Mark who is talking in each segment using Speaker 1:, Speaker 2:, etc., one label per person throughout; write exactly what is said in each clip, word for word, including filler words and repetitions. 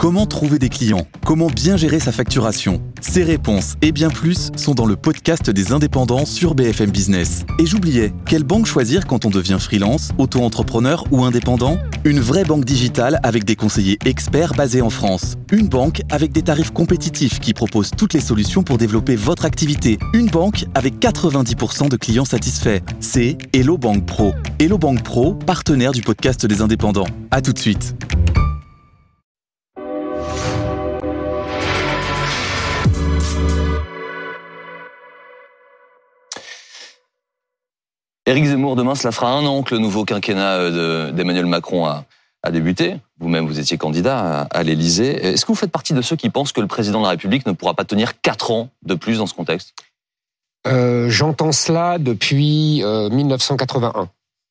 Speaker 1: Comment trouver des clients ? Comment bien gérer sa facturation ? Ces réponses et bien plus sont dans le podcast des indépendants sur B F M Business. Et j'oubliais, quelle banque choisir quand on devient freelance, auto-entrepreneur ou indépendant ? Une vraie banque digitale avec des conseillers experts basés en France. Une banque avec des tarifs compétitifs qui propose toutes les solutions pour développer votre activité. Une banque avec quatre-vingt-dix pour cent de clients satisfaits. C'est Hello Bank Pro. Hello Bank Pro, partenaire du podcast des indépendants. À tout de suite.
Speaker 2: Éric Zemmour, demain, cela fera un an que le nouveau quinquennat de, d'Emmanuel Macron a, a débuté. Vous-même, vous étiez candidat à, à l'Élysée. Est-ce que vous faites partie de ceux qui pensent que le président de la République ne pourra pas tenir quatre ans de plus dans ce contexte ?
Speaker 3: euh, J'entends cela depuis euh, dix-neuf cent quatre-vingt-un.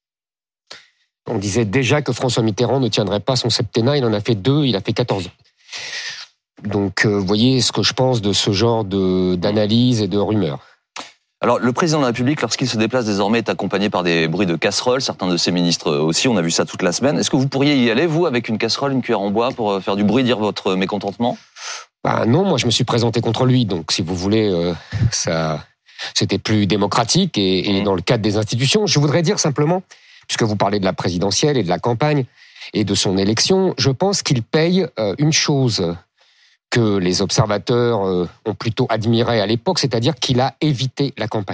Speaker 3: On disait déjà que François Mitterrand ne tiendrait pas son septennat. Il en a fait deux, il a fait quatorze ans. Donc, euh, vous voyez ce que je pense de ce genre de, d'analyse et de rumeurs.
Speaker 2: Alors, le président de la République, lorsqu'il se déplace désormais, est accompagné par des bruits de casseroles. Certains de ses ministres aussi, on a vu ça toute la semaine. Est-ce que vous pourriez y aller, vous, avec une casserole, une cuillère en bois, pour faire du bruit, dire votre mécontentement ?
Speaker 3: Bah non, moi je me suis présenté contre lui. Donc, si vous voulez, euh, ça, c'était plus démocratique et, et dans le cadre des institutions. Je voudrais dire simplement, puisque vous parlez de la présidentielle et de la campagne et de son élection, je pense qu'il paye euh, une chose que les observateurs ont plutôt admiré à l'époque, c'est-à-dire qu'il a évité la campagne.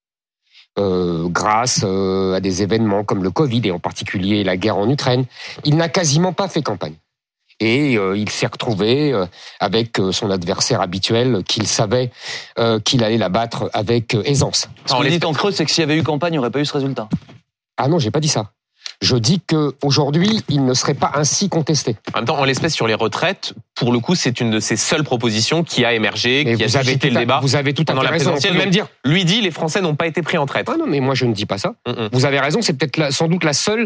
Speaker 3: Euh, grâce euh, à des événements comme le Covid et en particulier la guerre en Ukraine, il n'a quasiment pas fait campagne. Et euh, il s'est retrouvé euh, avec euh, son adversaire habituel qu'il savait euh, qu'il allait la battre avec euh, aisance.
Speaker 2: Ce qu'on dit en creux, c'est que s'il y avait eu campagne, il n'y aurait pas eu ce résultat.
Speaker 3: Ah non, j'ai pas dit ça. Je dis qu'aujourd'hui, il ne serait pas ainsi contesté.
Speaker 4: En même temps, en l'espèce sur les retraites, pour le coup, c'est une de ces seules propositions qui a émergé,
Speaker 3: mais
Speaker 4: qui a suscité le débat.
Speaker 3: Vous avez tout à fait raison. On peut même dire.
Speaker 4: Lui dit, les Français n'ont pas été pris en traite.
Speaker 3: Ah non, mais moi je ne dis pas ça. Mm-mm. Vous avez raison, c'est peut-être la, sans doute la seule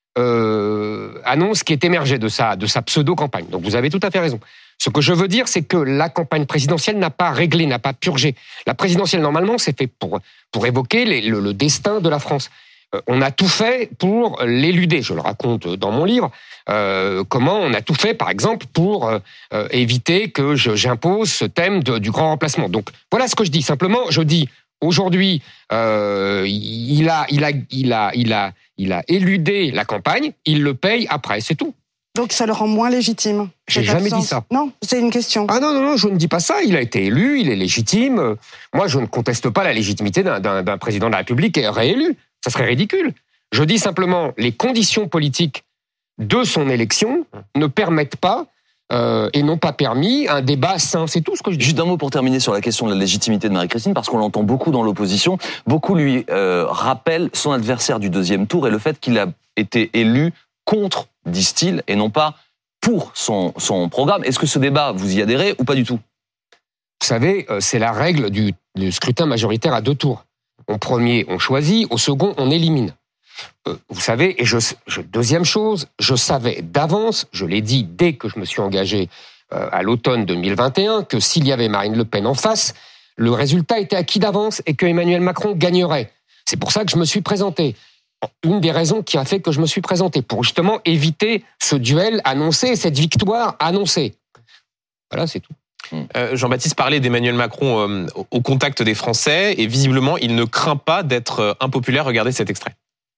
Speaker 3: euh, annonce qui est émergée de sa, de sa pseudo-campagne. Donc vous avez tout à fait raison. Ce que je veux dire, c'est que la campagne présidentielle n'a pas réglé, n'a pas purgé. La présidentielle, normalement, c'est fait pour, pour évoquer les, le, le destin de la France. On a tout fait pour l'éluder. Je le raconte dans mon livre. Euh, comment on a tout fait, par exemple, pour euh, éviter que je, j'impose ce thème de, du grand remplacement. Donc voilà ce que je dis. Simplement, je dis aujourd'hui, euh, il a, il a, il a, il a, il a éludé la campagne. Il le paye après. C'est tout.
Speaker 5: Donc ça le rend moins légitime.
Speaker 3: J'ai jamais dit ça.
Speaker 5: Non, c'est une question.
Speaker 3: Ah non, non, non, je ne dis pas ça. Il a été élu, il est légitime. Moi, je ne conteste pas la légitimité d'un, d'un, d'un président de la République réélu. Ça serait ridicule. Je dis simplement, les conditions politiques de son élection ne permettent pas euh, et n'ont pas permis un débat sain. C'est tout ce que je dis.
Speaker 2: Juste un mot pour terminer sur la question de la légitimité de Marie-Christine, parce qu'on l'entend beaucoup dans l'opposition. Beaucoup lui euh, rappellent son adversaire du deuxième tour et le fait qu'il a été élu contre, disent-ils, et non pas pour son, son programme. Est-ce que ce débat, vous y adhérez ou pas du tout ?
Speaker 3: Vous savez, c'est la règle du, du scrutin majoritaire à deux tours. Au premier, on choisit. Au second, on élimine. Euh, vous savez, et je, je, deuxième chose, je savais d'avance, je l'ai dit dès que je me suis engagé euh, à l'automne deux mille vingt et un, que s'il y avait Marine Le Pen en face, le résultat était acquis d'avance et que Emmanuel Macron gagnerait. C'est pour ça que je me suis présenté. Une des raisons qui a fait que je me suis présenté, pour justement éviter ce duel annoncé, cette victoire annoncée. Voilà, c'est tout.
Speaker 4: Euh, Jean-Baptiste parlait d'Emmanuel Macron euh, au contact des Français et visiblement, il ne craint pas d'être euh, impopulaire. Regardez cet extrait.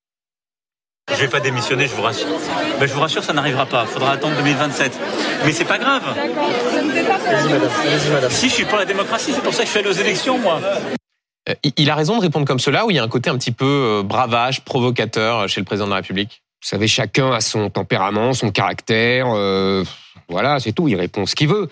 Speaker 6: Je ne vais pas démissionner, je vous rassure. Ben, je vous rassure, ça n'arrivera pas. Il faudra attendre deux mille vingt-sept. Mais c'est pas grave.
Speaker 7: D'accord, ça ne fait pas peur. Allez-y, madame.
Speaker 6: Allez-y, madame. Si, je suis pour la démocratie, c'est pour ça que je fais aux élections, moi.
Speaker 4: Euh, il a raison de répondre comme cela ou il y a un côté un petit peu euh, bravage, provocateur chez le président de la République ?
Speaker 3: Vous savez, chacun a son tempérament, son caractère. Euh, voilà, c'est tout. Il répond ce qu'il veut.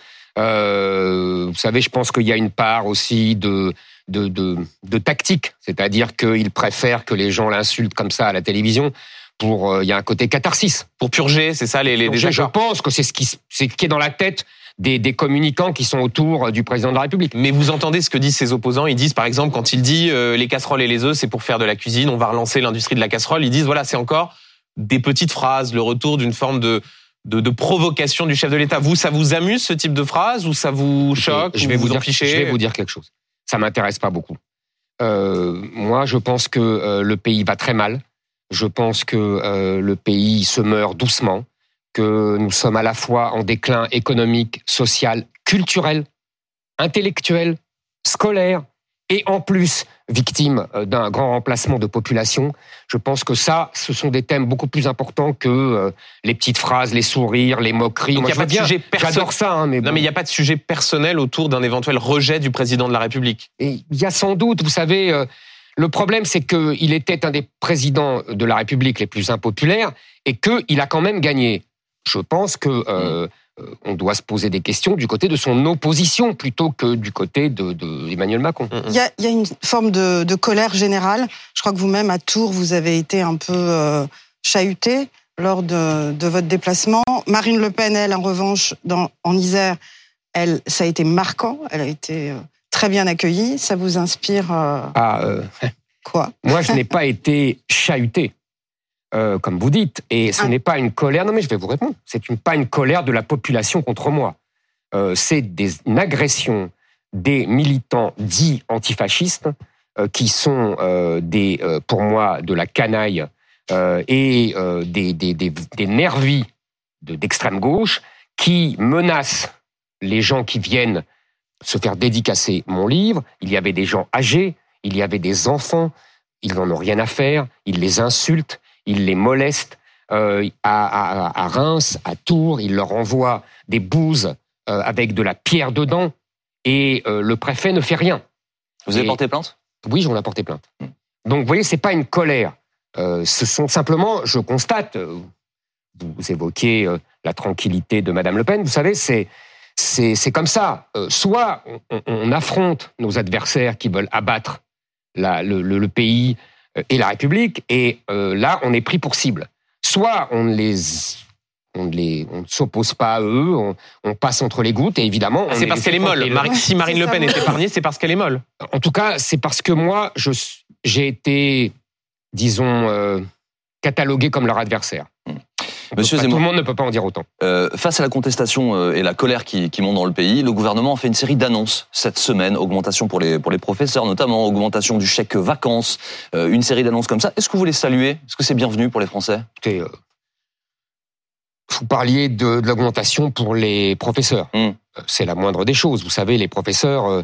Speaker 3: Euh, vous savez, je pense qu'il y a une part aussi de, de, de, de tactique. C'est-à-dire qu'il préfère que les gens l'insultent comme ça à la télévision. Pour, euh, il y a un côté catharsis.
Speaker 4: Pour purger, c'est ça les, les
Speaker 3: désaccords. Je pense que c'est ce qui, c'est ce qui est dans la tête des, des communicants qui sont autour du président de la République.
Speaker 4: Mais vous entendez ce que disent ses opposants ? Ils disent, par exemple, quand il dit euh, les casseroles et les œufs, c'est pour faire de la cuisine, on va relancer l'industrie de la casserole. Ils disent, voilà, c'est encore des petites phrases, le retour d'une forme de... De, de provocation du chef de l'État. Vous, ça vous amuse ce type de phrase ou ça vous choque?
Speaker 3: Je vais
Speaker 4: ou
Speaker 3: vous,
Speaker 4: vous
Speaker 3: dire,
Speaker 4: en fichez?
Speaker 3: Je vais vous dire quelque chose. Ça m'intéresse pas beaucoup. Euh, moi, je pense que euh, le pays va très mal. Je pense que euh, le pays se meurt doucement, que nous sommes à la fois en déclin économique, social, culturel, intellectuel, scolaire, et en plus victime d'un grand remplacement de population. Je pense que ça, ce sont des thèmes beaucoup plus importants que euh, les petites phrases, les sourires, les moqueries.
Speaker 4: Donc
Speaker 3: Moi,
Speaker 4: il n'y a pas de
Speaker 3: bien,
Speaker 4: sujet personnel.
Speaker 3: J'adore ça, hein, mais
Speaker 4: non,
Speaker 3: bon.
Speaker 4: mais il n'y a pas de sujet personnel autour d'un éventuel rejet du président de la République.
Speaker 3: Et il y a sans doute, vous savez, euh, le problème, c'est qu'il était un des présidents de la République les plus impopulaires et qu'il a quand même gagné. Je pense que euh, on doit se poser des questions du côté de son opposition plutôt que du côté de, de Emmanuel Macron.
Speaker 5: Il y a, il y a une forme de, de colère générale. Je crois que vous-même, à Tours, vous avez été un peu euh, chahuté lors de, de votre déplacement. Marine Le Pen, elle, en revanche, dans, en Isère, elle, ça a été marquant. Elle a été euh, très bien accueillie. Ça vous inspire euh,
Speaker 3: Ah, euh,
Speaker 5: quoi?
Speaker 3: Moi, je n'ai pas été chahuté. Euh, comme vous dites, et ce ah. n'est pas une colère. Non, mais je vais vous répondre. C'est une, pas une colère de la population contre moi. Euh, c'est des, une agression des militants dits antifascistes euh, qui sont euh, des, euh, pour moi, de la canaille euh, et euh, des, des, des, des nervis de, d'extrême gauche qui menacent les gens qui viennent se faire dédicacer mon livre. Il y avait des gens âgés, il y avait des enfants. Ils n'en ont rien à faire. Ils les insultent. Il les moleste euh, à, à, à Reims, à Tours, il leur envoie des bouses euh, avec de la pierre dedans et euh, le préfet ne fait rien.
Speaker 2: Vous avez
Speaker 3: et,
Speaker 2: porté plainte ?
Speaker 3: Oui, j'en ai porté plainte. Mmh. Donc, vous voyez, c'est pas une colère. Euh, ce sont simplement, je constate, euh, vous évoquiez euh, la tranquillité de Madame Le Pen, vous savez, c'est, c'est, c'est comme ça. Euh, soit on, on affronte nos adversaires qui veulent abattre la, le, le, le pays et la République, et euh, là, on est pris pour cible. Soit on les, on les, on ne s'oppose pas à eux, on, on passe entre les gouttes, et évidemment, on
Speaker 4: c'est parce qu'elle est molle. Marie, si Marine Le Pen est épargnée, c'est parce qu'elle est molle.
Speaker 3: En tout cas, c'est parce que moi, je, j'ai été, disons, euh, catalogué comme leur adversaire.
Speaker 2: Monsieur
Speaker 3: pas,
Speaker 2: Zemmour,
Speaker 3: tout le monde ne peut pas en dire autant.
Speaker 2: Euh, face à la contestation euh, et la colère qui, qui montent dans le pays, le gouvernement a fait une série d'annonces cette semaine. Augmentation pour les, pour les professeurs, notamment augmentation du chèque vacances, euh, une série d'annonces comme ça. Est-ce que vous les saluez ? Est-ce que c'est bienvenu pour les Français ?
Speaker 3: Écoutez, euh, vous parliez de, de l'augmentation pour les professeurs. Mmh. C'est la moindre des choses. Vous savez, les professeurs... Euh,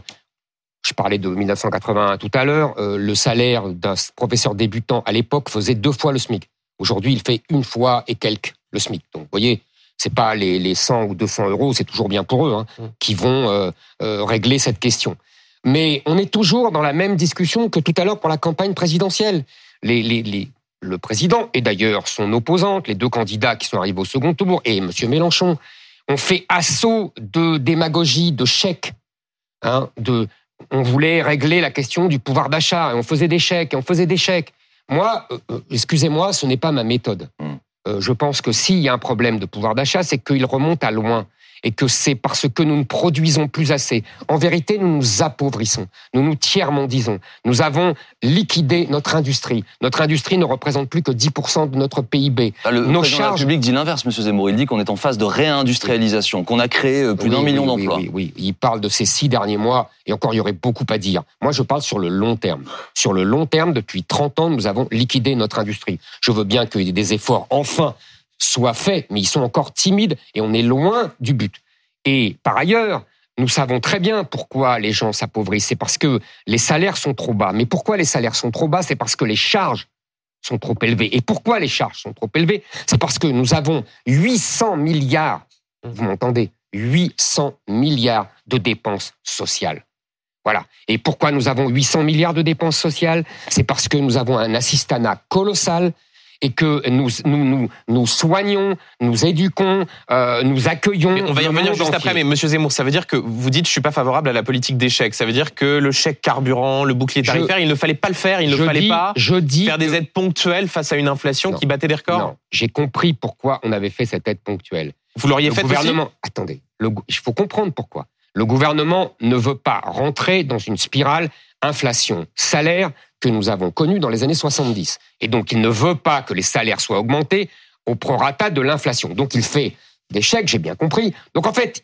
Speaker 3: je parlais de dix-neuf cent quatre-vingt-un tout à l'heure. Euh, le salaire d'un professeur débutant à l'époque faisait deux fois le SMIC. Aujourd'hui, il fait une fois et quelques le SMIC. Donc, vous voyez, c'est pas les, les cent ou deux cents euros, c'est toujours bien pour eux, hein, mmh. qui vont euh, euh, régler cette question. Mais on est toujours dans la même discussion que tout à l'heure pour la campagne présidentielle. Les, les, les, le président, et d'ailleurs son opposante, les deux candidats qui sont arrivés au second tour, et M. Mélenchon, ont fait assaut de démagogie, de chèques. Hein, de, on voulait régler la question du pouvoir d'achat, et on faisait des chèques, et on faisait des chèques. Moi, euh, excusez-moi, ce n'est pas ma méthode. Mmh. Euh, je pense que s'il y a un problème de pouvoir d'achat, c'est qu'il remonte à loin et que c'est parce que nous ne produisons plus assez. En vérité, nous nous appauvrissons, nous nous tiers-mondisons. Nous avons liquidé notre industrie. Notre industrie ne représente plus que dix pour cent de notre P I B.
Speaker 2: Ah, le
Speaker 3: Nos
Speaker 2: président
Speaker 3: charges...
Speaker 2: de la République dit l'inverse, Monsieur Zemmour. Il dit qu'on est en phase de réindustrialisation, qu'on a créé plus oui, d'un million
Speaker 3: oui,
Speaker 2: d'emplois.
Speaker 3: Oui, oui, oui. Il parle de ces six derniers mois, et encore, il y aurait beaucoup à dire. Moi, je parle sur le long terme. Sur le long terme, depuis trente ans, nous avons liquidé notre industrie. Je veux bien qu'il y ait des efforts, enfin, soient faits, mais ils sont encore timides, et on est loin du but. Et par ailleurs, nous savons très bien pourquoi les gens s'appauvrissent. C'est parce que les salaires sont trop bas. Mais pourquoi les salaires sont trop bas ? C'est parce que les charges sont trop élevées. Et pourquoi les charges sont trop élevées ? C'est parce que nous avons huit cents milliards, vous m'entendez, huit cents milliards de dépenses sociales. Voilà. Et pourquoi nous avons huit cents milliards de dépenses sociales ? C'est parce que nous avons un assistanat colossal et que nous nous nous, nous soignons, nous éduquons, euh, nous accueillons.
Speaker 4: Mais on va y revenir juste après, mais Monsieur Zemmour, ça veut dire que vous dites je suis pas favorable à la politique des chèques. Ça veut dire que le chèque carburant, le bouclier tarifaire, je, il ne fallait pas le faire, il ne fallait
Speaker 3: dis,
Speaker 4: pas
Speaker 3: je dis
Speaker 4: faire des aides ponctuelles face à une inflation non, qui battait des records.
Speaker 3: Non, j'ai compris pourquoi on avait fait cette aide ponctuelle.
Speaker 4: Vous l'auriez
Speaker 3: le
Speaker 4: fait
Speaker 3: gouvernement,
Speaker 4: aussi
Speaker 3: attendez, le, il faut comprendre pourquoi. Le gouvernement ne veut pas rentrer dans une spirale inflation-salaire que nous avons connue dans les années soixante-dix. Et donc, il ne veut pas que les salaires soient augmentés au prorata de l'inflation. Donc, il fait des chèques, j'ai bien compris. Donc, en fait,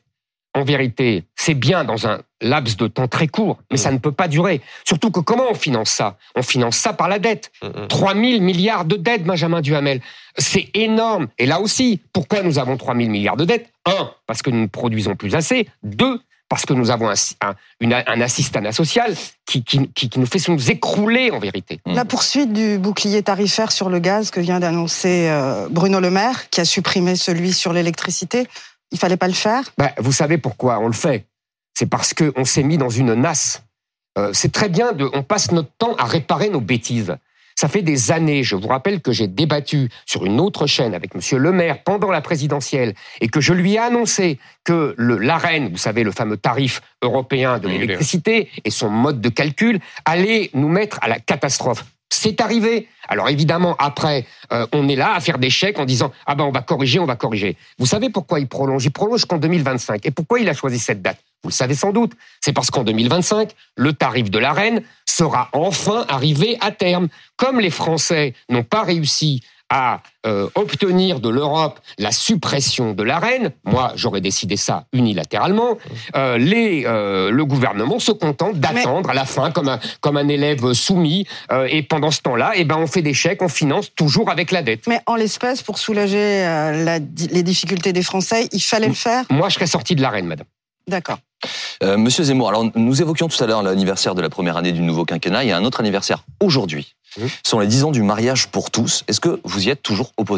Speaker 3: en vérité, c'est bien dans un laps de temps très court, mais ça ne peut pas durer. Surtout que comment on finance ça ? On finance ça par la dette. trois mille milliards de dettes, Benjamin Duhamel. C'est énorme. Et là aussi, pourquoi nous avons trois mille milliards de dettes ? Un, parce que nous ne produisons plus assez. Deux, parce que nous avons un, un, une, un assistanat social qui, qui, qui, qui nous fait nous écrouler en vérité.
Speaker 5: La poursuite du bouclier tarifaire sur le gaz que vient d'annoncer euh, Bruno Le Maire, qui a supprimé celui sur l'électricité, il fallait pas le faire ?
Speaker 3: Ben, vous savez pourquoi on le fait ? C'est parce qu'on s'est mis dans une nasse. Euh, c'est très bien, de, on passe notre temps à réparer nos bêtises. Ça fait des années, je vous rappelle que j'ai débattu sur une autre chaîne avec Monsieur Le Maire pendant la présidentielle et que je lui ai annoncé que le, l'Arenh, vous savez, le fameux tarif européen de l'électricité et son mode de calcul allait nous mettre à la catastrophe. C'est arrivé. Alors évidemment, après, euh, on est là à faire des chèques en disant « Ah ben on va corriger, on va corriger ». Vous savez pourquoi il prolonge ? Il prolonge qu'en deux mille vingt-cinq. Et pourquoi il a choisi cette date ? Vous le savez sans doute. C'est parce qu'en deux mille vingt-cinq, le tarif de l'Arenh sera enfin arrivé à terme. Comme les Français n'ont pas réussi à euh, obtenir de l'Europe la suppression de l'Arenh, moi j'aurais décidé ça unilatéralement, euh, les, euh, le gouvernement se contente d'attendre Mais... à la fin comme un, comme un élève soumis, euh, et pendant ce temps-là, eh ben, on fait des chèques, on finance toujours avec la dette.
Speaker 5: Mais en l'espèce, pour soulager euh, la, les difficultés des Français, il fallait le faire ?
Speaker 3: Moi je serais sorti de l'Arenh, madame.
Speaker 5: D'accord.
Speaker 2: Euh, Monsieur Zemmour, alors nous évoquions tout à l'heure l'anniversaire de la première année du nouveau quinquennat. Il y a un autre anniversaire aujourd'hui. Mmh. Ce sont les dix ans du mariage pour tous. Est-ce que vous y êtes toujours opposé ?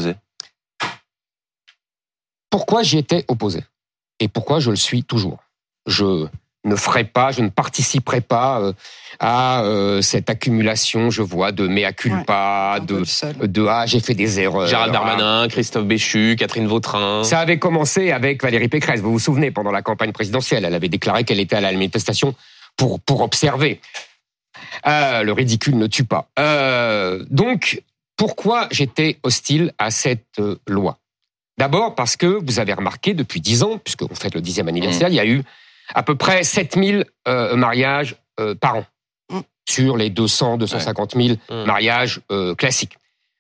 Speaker 3: Pourquoi j'y étais opposé ? Et pourquoi je le suis toujours ? Je ne ferai pas, je ne participerai pas euh, à euh, cette accumulation, je vois, de mea culpa, ouais, de, de ah, j'ai fait des erreurs.
Speaker 4: Gérald Darmanin, Christophe Béchu, Catherine Vautrin.
Speaker 3: Ça avait commencé avec Valérie Pécresse, vous vous souvenez, pendant la campagne présidentielle. Elle avait déclaré qu'elle était à la manifestation pour, pour observer. Euh, le ridicule ne tue pas. Euh, donc, pourquoi j'étais hostile à cette euh, loi ? D'abord parce que, vous avez remarqué, depuis dix ans, puisqu'on fête le dixième anniversaire, mmh. il y a eu à peu près sept mille euh, mariages euh, par an, mmh. sur les deux cents, deux cent cinquante mille ouais. mmh. mariages euh, classiques.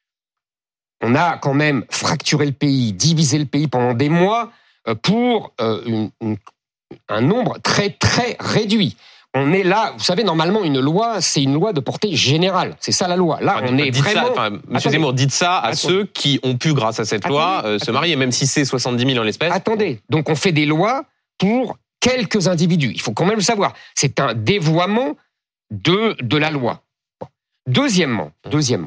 Speaker 3: On a quand même fracturé le pays, divisé le pays pendant des mois euh, pour euh, une, une, un nombre très, très réduit. On est là, vous savez, normalement, une loi, c'est une loi de portée générale. C'est ça la loi. Là, enfin, on est vraiment...
Speaker 4: Ça, enfin, Monsieur Zemmour, dites ça à Attendez. ceux qui ont pu, grâce à cette Attendez. loi, euh, se marier, même si c'est soixante-dix mille en l'espèce.
Speaker 3: Attendez, donc on fait des lois pour quelques individus. Il faut quand même le savoir. C'est un dévoiement de, de la loi. Bon. Deuxièmement, deuxièmement,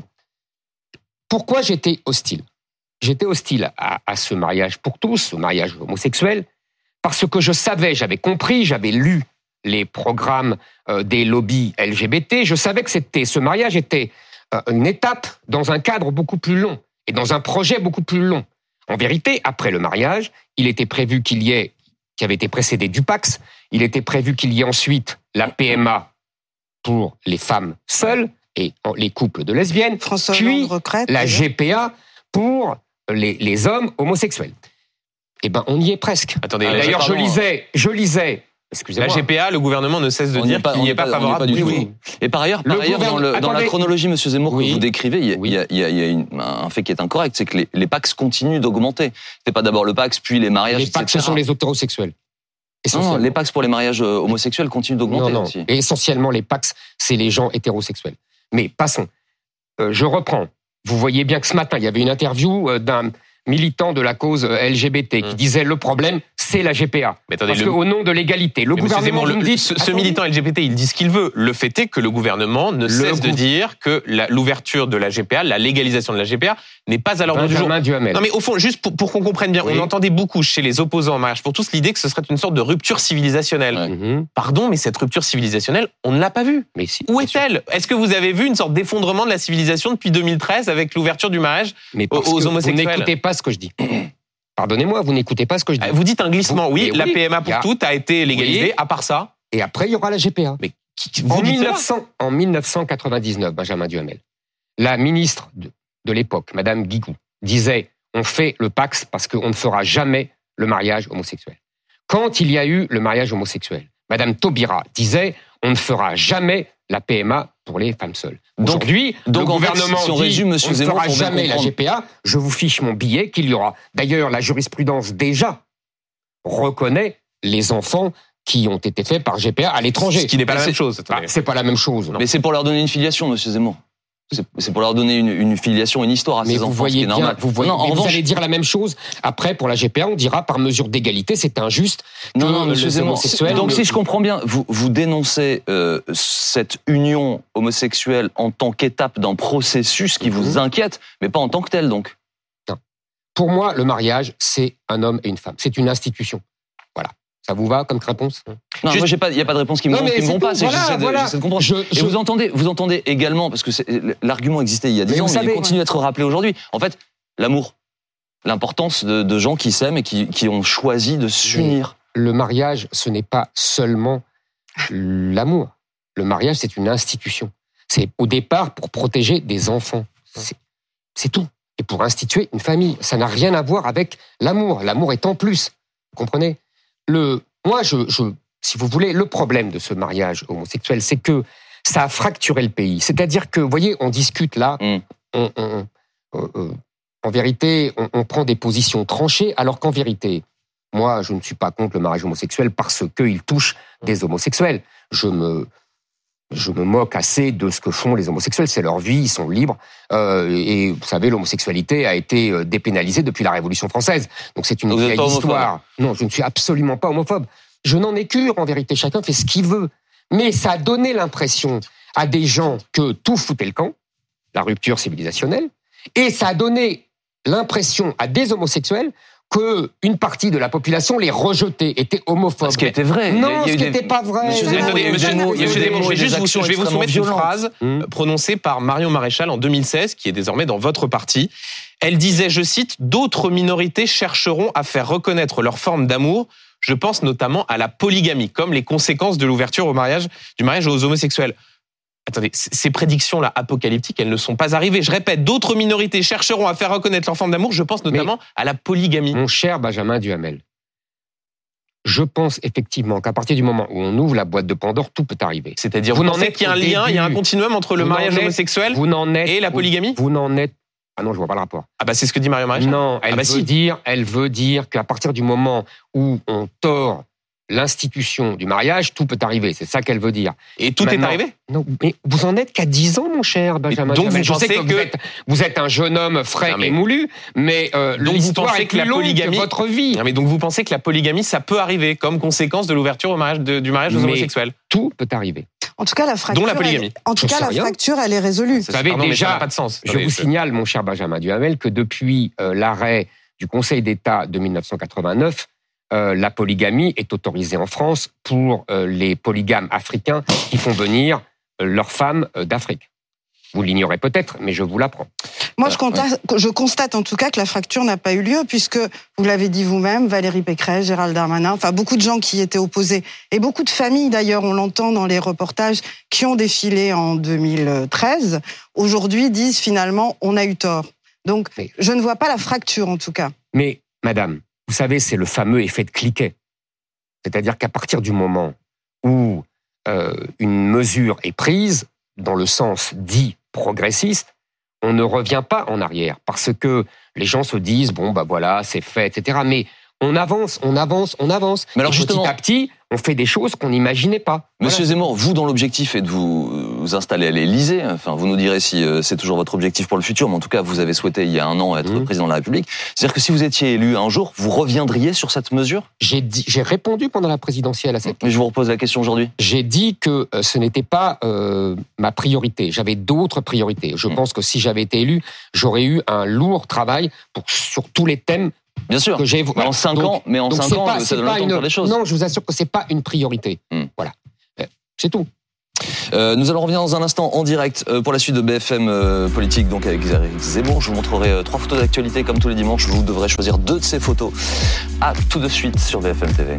Speaker 3: pourquoi j'étais hostile ? J'étais hostile à, à ce mariage pour tous, ce mariage homosexuel, parce que je savais, j'avais compris, j'avais lu les programmes euh, des lobbies L G B T, je savais que c'était, ce mariage était euh, une étape dans un cadre beaucoup plus long et dans un projet beaucoup plus long. En vérité, après le mariage, il était prévu qu'il y ait, qui avait été précédé du Pacs, il était prévu qu'il y ait ensuite la P M A pour les femmes seules et les couples de lesbiennes,
Speaker 5: François
Speaker 3: puis
Speaker 5: retraite,
Speaker 3: la G P A pour les, les hommes homosexuels. Eh ben, on y est presque.
Speaker 4: Attendez,
Speaker 3: d'ailleurs, je lisais, je lisais.
Speaker 4: La G P A, le gouvernement ne cesse de
Speaker 2: on
Speaker 4: dire
Speaker 2: pas,
Speaker 4: qu'il n'y est pas, pas favorable.
Speaker 2: Pas du
Speaker 4: oui,
Speaker 2: tout.
Speaker 4: Oui.
Speaker 2: Et par ailleurs, par ailleurs dans, le, dans la chronologie, Monsieur Zemmour, oui. que vous décrivez, il y a, oui. il y a, il y a, il y a une, un fait qui est incorrect, c'est que les, les Pacs continuent d'augmenter. C'est pas d'abord le Pacs, puis les mariages,
Speaker 3: Les Pacs, ce sont les hétérosexuels.
Speaker 2: Non, les Pacs pour les mariages homosexuels continuent d'augmenter
Speaker 3: non, non.
Speaker 2: aussi.
Speaker 3: Et essentiellement, les Pacs, c'est les gens hétérosexuels. Mais passons. Euh, je reprends. Vous voyez bien que ce matin, il y avait une interview d'un militant de la cause L G B T qui mmh. disait le problème, c'est la G P A. Mais attendez, Parce le... qu'au nom de l'égalité, le mais gouvernement
Speaker 4: Zemmour,
Speaker 3: me dit...
Speaker 4: Ce, ce militant L G B T, il dit ce qu'il veut. Le fait est que le gouvernement ne le cesse gou... de dire que la, l'ouverture de la G P A, la légalisation de la G P A, n'est pas à l'ordre du jour.
Speaker 3: Duhamel.
Speaker 4: Non mais au fond, juste pour, pour qu'on comprenne bien, oui. on entendait beaucoup chez les opposants en mariage pour tous l'idée que ce serait une sorte de rupture civilisationnelle. Ouais. Mmh. Pardon, mais cette rupture civilisationnelle, on ne l'a pas vue.
Speaker 3: Mais si,
Speaker 4: Où est-elle ? Est-ce que vous avez vu une sorte d'effondrement de la civilisation depuis deux mille treize avec l'ouverture du mariage mais aux, aux homosexuels ?
Speaker 3: Vous n'écoutez pas ce que je dis. Pardonnez-moi, vous n'écoutez pas ce que je dis.
Speaker 4: Vous dites un glissement, oui, oui la P M A pour a... toutes a été légalisée, oui. à part ça.
Speaker 3: Et après, il y aura la G P A. Mais qui, vous en, mille neuf cents, en dix-neuf cent quatre-vingt-dix-neuf, Benjamin Duhamel, la ministre de, de l'époque, Madame Guigou, disait on fait le Pacs parce qu'on ne fera jamais le mariage homosexuel. Quand il y a eu le mariage homosexuel, Madame Taubira disait on ne fera jamais la P M A pour les femmes seules. Aujourd'hui, le gouvernement
Speaker 2: fait, si on
Speaker 3: dit
Speaker 2: résume, Monsieur
Speaker 3: on ne
Speaker 2: Zemmour,
Speaker 3: fera jamais la G P A, je vous fiche mon billet qu'il y aura. D'ailleurs, la jurisprudence déjà reconnaît les enfants qui ont été faits par G P A à l'étranger.
Speaker 4: Ce qui n'est pas
Speaker 3: Mais
Speaker 4: la même
Speaker 3: c'est-
Speaker 4: chose.
Speaker 3: Bah, c'est pas la même chose.
Speaker 2: Mais c'est pour leur donner une filiation, monsieur Zemmour. C'est, c'est pour leur donner une, une filiation, une histoire à
Speaker 3: Mais
Speaker 2: ces
Speaker 3: vous
Speaker 2: enfants,
Speaker 3: voyez
Speaker 2: ce qui est
Speaker 3: bien,
Speaker 2: normal.
Speaker 3: vous voyez,
Speaker 2: non, en
Speaker 3: mais vous
Speaker 2: revanche,
Speaker 3: allez dire la même chose. Après, pour la G P A, on dira par mesure d'égalité, c'est injuste que
Speaker 2: non, non, monsieur
Speaker 3: les
Speaker 2: Zemmour.
Speaker 3: homosexuels.
Speaker 2: Donc,
Speaker 3: le-
Speaker 2: si je comprends bien, vous, vous dénoncez euh, cette union homosexuelle en tant qu'étape d'un processus qui vous inquiète, mais pas en tant que tel, donc.
Speaker 3: Pour moi, le mariage, c'est un homme et une femme. C'est une institution. Voilà. Ça vous va comme réponse?
Speaker 2: Non,
Speaker 4: Juste-
Speaker 2: moi, j'ai pas, il y a pas de réponse qui me,
Speaker 3: Non,
Speaker 2: vont,
Speaker 3: mais
Speaker 2: qui me
Speaker 3: c'est
Speaker 2: vont pas.
Speaker 3: tout.
Speaker 2: C'est
Speaker 3: Voilà,
Speaker 2: j'essaie de,
Speaker 3: voilà.
Speaker 2: j'essaie de comprendre.
Speaker 3: Je-
Speaker 2: Et
Speaker 3: je-
Speaker 2: vous entendez, vous entendez également, parce que c'est, l'argument existait il y a dix
Speaker 3: Mais
Speaker 2: ans,
Speaker 3: vous
Speaker 2: mais il
Speaker 3: savez-
Speaker 2: continue d'être rappelé aujourd'hui. En fait, l'amour, l'importance de, de gens qui s'aiment et qui, qui ont choisi de s'unir.
Speaker 3: Le mariage, ce n'est pas seulement l'amour. Le mariage, c'est une institution. C'est au départ pour protéger des enfants. C'est, c'est tout. Et pour instituer une famille. Ça n'a rien à voir avec l'amour. L'amour est en plus. Vous comprenez? Le, moi, je, je, si vous voulez, le problème de ce mariage homosexuel, c'est que ça a fracturé le pays. C'est-à-dire que, vous voyez, on discute là,
Speaker 2: Mm.
Speaker 3: on, on, euh, euh, en vérité, on, on prend des positions tranchées, alors qu'en vérité, moi, je ne suis pas contre le mariage homosexuel parce qu'il touche des homosexuels. Je me, je me moque assez de ce que font les homosexuels. C'est leur vie, ils sont libres. Euh, et vous savez, l'homosexualité a été euh, dépénalisée depuis la Révolution française. Donc c'est une
Speaker 2: Donc vous êtes
Speaker 3: vieille
Speaker 2: pas homophobe?
Speaker 3: histoire. Non, je ne suis absolument pas homophobe. Je n'en ai cure, en vérité. Chacun fait ce qu'il veut. Mais ça a donné l'impression à des gens que tout foutait le camp, la rupture civilisationnelle, et ça a donné l'impression à des homosexuels que une partie de la population les rejetait, était homophobe.
Speaker 2: Ce qui était vrai.
Speaker 3: Non,
Speaker 2: Il y a eu
Speaker 3: ce qui
Speaker 2: des-
Speaker 3: n'était pas vrai.
Speaker 2: Monsieur
Speaker 3: Non,
Speaker 2: Zemmour,
Speaker 4: Attendez,
Speaker 2: il y a eu
Speaker 4: monsieur
Speaker 2: des mots- il y a eu
Speaker 4: monsieur
Speaker 2: des
Speaker 4: Zemmour,
Speaker 2: mots
Speaker 4: je
Speaker 2: et
Speaker 4: vais
Speaker 2: des
Speaker 4: juste vous,
Speaker 2: actions
Speaker 4: je vais vous
Speaker 2: extrêmement
Speaker 4: soumettre une
Speaker 2: violentes.
Speaker 4: phrase
Speaker 3: Hum.
Speaker 4: euh, prononcée par Marion Maréchal en deux mille seize, qui est désormais dans votre parti. Elle disait, je cite, « D'autres minorités chercheront à faire reconnaître leur forme d'amour. Je pense notamment à la polygamie, comme les conséquences de l'ouverture au mariage, du mariage aux homosexuels. » Attendez, c- ces prédictions-là apocalyptiques, elles ne sont pas arrivées. Je répète, d'autres minorités chercheront à faire reconnaître leur forme d'amour. Je pense notamment à la polygamie.
Speaker 3: Mon cher Benjamin Duhamel, je pense effectivement qu'à partir du moment où on ouvre la boîte de Pandore, tout peut arriver.
Speaker 4: C'est-à-dire,
Speaker 3: Vous
Speaker 4: vous,
Speaker 3: n'en
Speaker 4: pensez
Speaker 3: êtes
Speaker 4: qu'il y a un
Speaker 3: qu'au
Speaker 4: lien, il y a un
Speaker 3: début.
Speaker 4: continuum entre le
Speaker 3: Vous n'en
Speaker 4: mariage
Speaker 3: êtes-
Speaker 4: homosexuel
Speaker 3: Vous n'en êtes
Speaker 4: et la
Speaker 3: vous-
Speaker 4: polygamie?
Speaker 3: Vous n'en êtes. Ah non, je vois pas le rapport.
Speaker 4: Ah bah c'est ce que dit Marion Maréchal.
Speaker 3: Non, elle
Speaker 4: Ah bah
Speaker 3: veut
Speaker 4: si.
Speaker 3: dire, elle veut dire qu'à partir du moment où on tord l'institution du mariage, tout peut arriver. C'est ça qu'elle veut dire.
Speaker 4: Et tout est
Speaker 3: Maintenant-
Speaker 4: arrivé.
Speaker 3: Non, mais vous en êtes qu'à dix ans, mon cher Benjamin.
Speaker 4: donc
Speaker 3: Duhamel.
Speaker 4: vous
Speaker 3: Je sais
Speaker 4: pensez
Speaker 3: que,
Speaker 4: que-
Speaker 3: vous, êtes, vous êtes un jeune homme frais
Speaker 4: Non, mais-
Speaker 3: et moulu, mais euh,
Speaker 4: Donc vous
Speaker 3: l'histoire
Speaker 4: pensez
Speaker 3: est
Speaker 4: que
Speaker 3: plus
Speaker 4: la
Speaker 3: longue
Speaker 4: polygamie-
Speaker 3: que votre vie.
Speaker 4: Non, mais donc vous pensez que la polygamie, ça peut arriver comme conséquence de l'ouverture au mariage de- du mariage aux
Speaker 3: Mais-
Speaker 4: homosexuels?
Speaker 3: Tout peut arriver.
Speaker 5: En tout cas, la fracture.
Speaker 4: Dont la polygamie.
Speaker 5: elle- en tout
Speaker 3: J'en
Speaker 5: cas,
Speaker 3: sais
Speaker 5: la
Speaker 3: rien.
Speaker 5: fracture, elle est résolue.
Speaker 3: Vous savez
Speaker 4: Pardon, mais ça
Speaker 3: déjà,
Speaker 4: n'a pas de sens.
Speaker 3: je
Speaker 4: Attendez,
Speaker 3: vous
Speaker 4: je-
Speaker 3: signale, mon cher Benjamin Duhamel, que depuis euh, l'arrêt du Conseil d'État de dix-neuf cent quatre-vingt-neuf, euh, la polygamie est autorisée en France pour euh, les polygames africains qui font venir euh, leurs femmes euh, d'Afrique. Vous l'ignorez peut-être, mais je vous l'apprends.
Speaker 5: Moi, je constate, je constate en tout cas que la fracture n'a pas eu lieu, puisque, vous l'avez dit vous-même, Valérie Pécresse, Gérald Darmanin, enfin beaucoup de gens qui étaient opposés, et beaucoup de familles d'ailleurs, on l'entend dans les reportages, qui ont défilé en deux mille treize, aujourd'hui disent finalement, on a eu tort. Donc,
Speaker 3: Mais-
Speaker 5: je ne vois pas la fracture en tout cas.
Speaker 3: Mais, madame, vous savez, c'est le fameux effet de cliquet. C'est-à-dire qu'à partir du moment où euh, une mesure est prise, dans le sens dit progressiste, on ne revient pas en arrière. Parce que les gens se disent, bon, bah voilà, c'est fait, et cetera. Mais on avance, on avance, on avance.
Speaker 2: Mais alors
Speaker 3: Et
Speaker 2: justement-
Speaker 3: petit à petit, on fait des choses qu'on n'imaginait pas.
Speaker 2: Monsieur
Speaker 3: Voilà.
Speaker 2: Zemmour, vous, dans l'objectif est de vous, vous installer à l'Élysée, enfin, vous nous direz si euh, c'est toujours votre objectif pour le futur, mais en tout cas, vous avez souhaité il y a un an être
Speaker 3: Mmh.
Speaker 2: président de la République. C'est-à-dire que si vous étiez élu un jour, vous reviendriez sur cette mesure?
Speaker 3: J'ai dit- j'ai répondu pendant la présidentielle à cette
Speaker 2: Mais je vous repose la question aujourd'hui.
Speaker 3: J'ai dit que euh, ce n'était pas euh, ma priorité. J'avais d'autres priorités. Je
Speaker 2: Mm.
Speaker 3: pense que si j'avais été élu, j'aurais eu un lourd travail pour, sur tous les thèmes
Speaker 2: Bien sûr.
Speaker 3: que j'ai.
Speaker 2: Mais en cinq ans, mais en
Speaker 3: donc
Speaker 2: cinq
Speaker 3: c'est
Speaker 2: ans,
Speaker 3: pas-
Speaker 2: ça
Speaker 3: c'est
Speaker 2: donne
Speaker 3: pas
Speaker 2: le temps de
Speaker 3: une-
Speaker 2: faire les choses.
Speaker 3: Non, je vous assure que c'est pas une priorité.
Speaker 2: Mm.
Speaker 3: Voilà, Euh, c'est tout.
Speaker 2: Euh, nous allons revenir dans un instant en direct euh, pour la suite de B F M euh, Politique, donc avec Éric Zemmour. Je vous montrerai euh, trois photos d'actualité comme tous les dimanches. Vous devrez choisir deux de ces photos. À tout de suite sur B F M T V.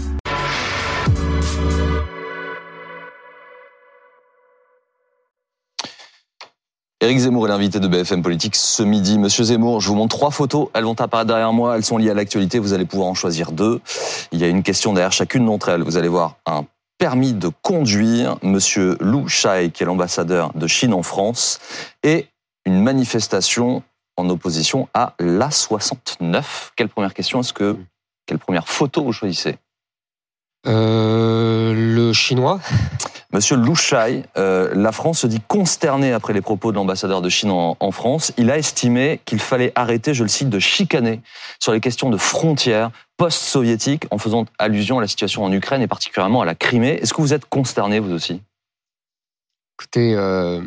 Speaker 2: Éric Zemmour est l'invité de B F M Politique ce midi. Monsieur Zemmour, je vous montre trois photos. Elles vont apparaître derrière moi. Elles sont liées à l'actualité. Vous allez pouvoir en choisir deux. Il y a une question derrière chacune d'entre elles. Vous allez voir un permis de conduire, Monsieur Lu Shai, qui est l'ambassadeur de Chine en France, et une manifestation en opposition à l'A soixante-neuf. Quelle première question est-ce que, quelle première photo vous choisissez?
Speaker 3: euh, Le chinois.
Speaker 2: Monsieur Lu Shai, euh, la France se dit consternée après les propos de l'ambassadeur de Chine en, en France. Il a estimé qu'il fallait arrêter, je le cite, de chicaner sur les questions de frontières post-soviétiques en faisant allusion à la situation en Ukraine et particulièrement à la Crimée. Est-ce que vous êtes consterné, vous aussi ?
Speaker 3: Écoutez, euh,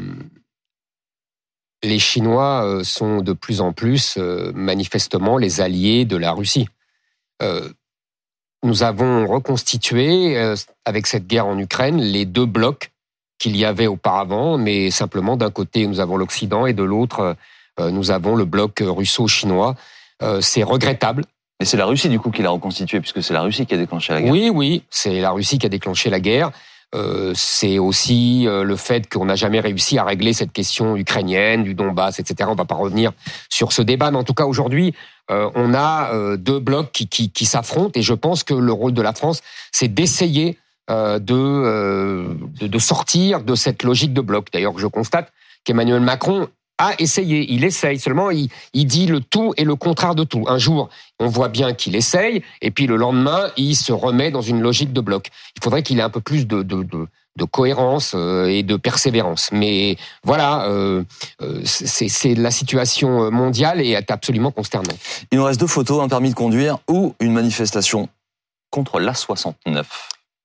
Speaker 3: les Chinois sont de plus en plus euh, manifestement les alliés de la Russie. Euh, nous avons reconstitué, euh, avec cette guerre en Ukraine, les deux blocs qu'il y avait auparavant, mais simplement d'un côté nous avons l'Occident et de l'autre euh, nous avons le bloc russo-chinois. Euh, c'est regrettable.
Speaker 2: Mais c'est la Russie du coup qui l'a reconstitué, puisque c'est la Russie qui a déclenché la guerre.
Speaker 3: Oui, oui, c'est la Russie qui a déclenché la guerre. Euh, c'est aussi euh, le fait qu'on n'a jamais réussi à régler cette question ukrainienne, du Donbass, et cetera. On va pas revenir sur ce débat, mais en tout cas aujourd'hui, euh, on a euh, deux blocs qui, qui, qui s'affrontent, et je pense que le rôle de la France, c'est d'essayer euh, de, euh, de de sortir de cette logique de bloc. D'ailleurs, je constate qu'Emmanuel Macron a essayé, il essaye, seulement il, il dit le tout et le contraire de tout. Un jour, on voit bien qu'il essaye, et puis le lendemain, il se remet dans une logique de bloc. Il faudrait qu'il ait un peu plus de, de, de, de cohérence et de persévérance. Mais voilà, euh, c'est, c'est la situation mondiale et est absolument consternante.
Speaker 2: Il nous reste deux photos, un permis de conduire ou une manifestation contre l'A soixante-neuf.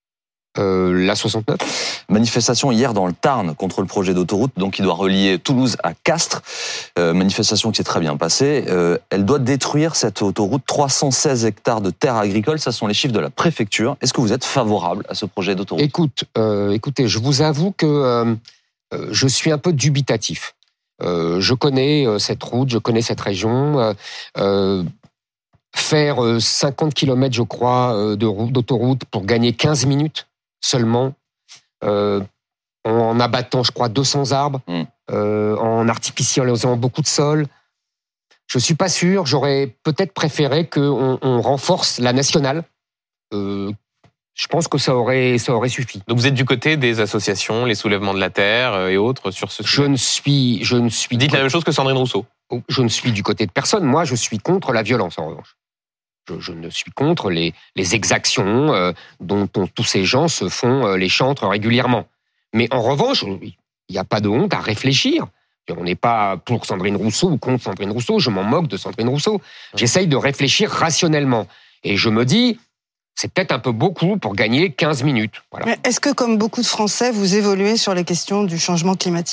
Speaker 3: Euh, l'A soixante-neuf.
Speaker 2: Manifestation hier dans le Tarn contre le projet d'autoroute, donc qui doit relier Toulouse à Castres. Euh, manifestation qui s'est très bien passée. Euh, elle doit détruire cette autoroute, trois cent seize hectares de terres agricoles. Ça sont les chiffres de la préfecture. Est-ce que vous êtes favorable à ce projet d'autoroute ?
Speaker 3: Écoute, euh, écoutez, je vous avoue que euh, je suis un peu dubitatif. Euh, je connais euh, cette route, je connais cette région. Euh, euh, faire euh, cinquante kilomètres, je crois, euh, de route, d'autoroute pour gagner quinze minutes seulement, euh, en abattant, je crois, deux cents arbres, mmh. euh, en artificialisant beaucoup de sol. Je suis pas sûr. J'aurais peut-être préféré qu'on on renforce la nationale. Euh, je pense que ça aurait, ça aurait suffi.
Speaker 4: Donc vous êtes du côté des associations, les soulèvements de la terre et autres sur ce sujet.
Speaker 3: Je ne suis, je ne suis.
Speaker 4: Dites la même chose que Sandrine Rousseau.
Speaker 3: Je ne suis du côté de personne. Moi, je suis contre la violence, en revanche. Je, je ne suis contre les, les exactions euh, dont, dont tous ces gens se font euh, les chantres régulièrement. Mais en revanche, il n'y a pas de honte à réfléchir. On n'est pas pour Sandrine Rousseau ou contre Sandrine Rousseau. Je m'en moque de Sandrine Rousseau. J'essaye de réfléchir rationnellement. Et je me dis, c'est peut-être un peu beaucoup pour gagner quinze minutes. Voilà.
Speaker 5: Mais est-ce que, comme beaucoup de Français, vous évoluez sur les questions du changement climatique ?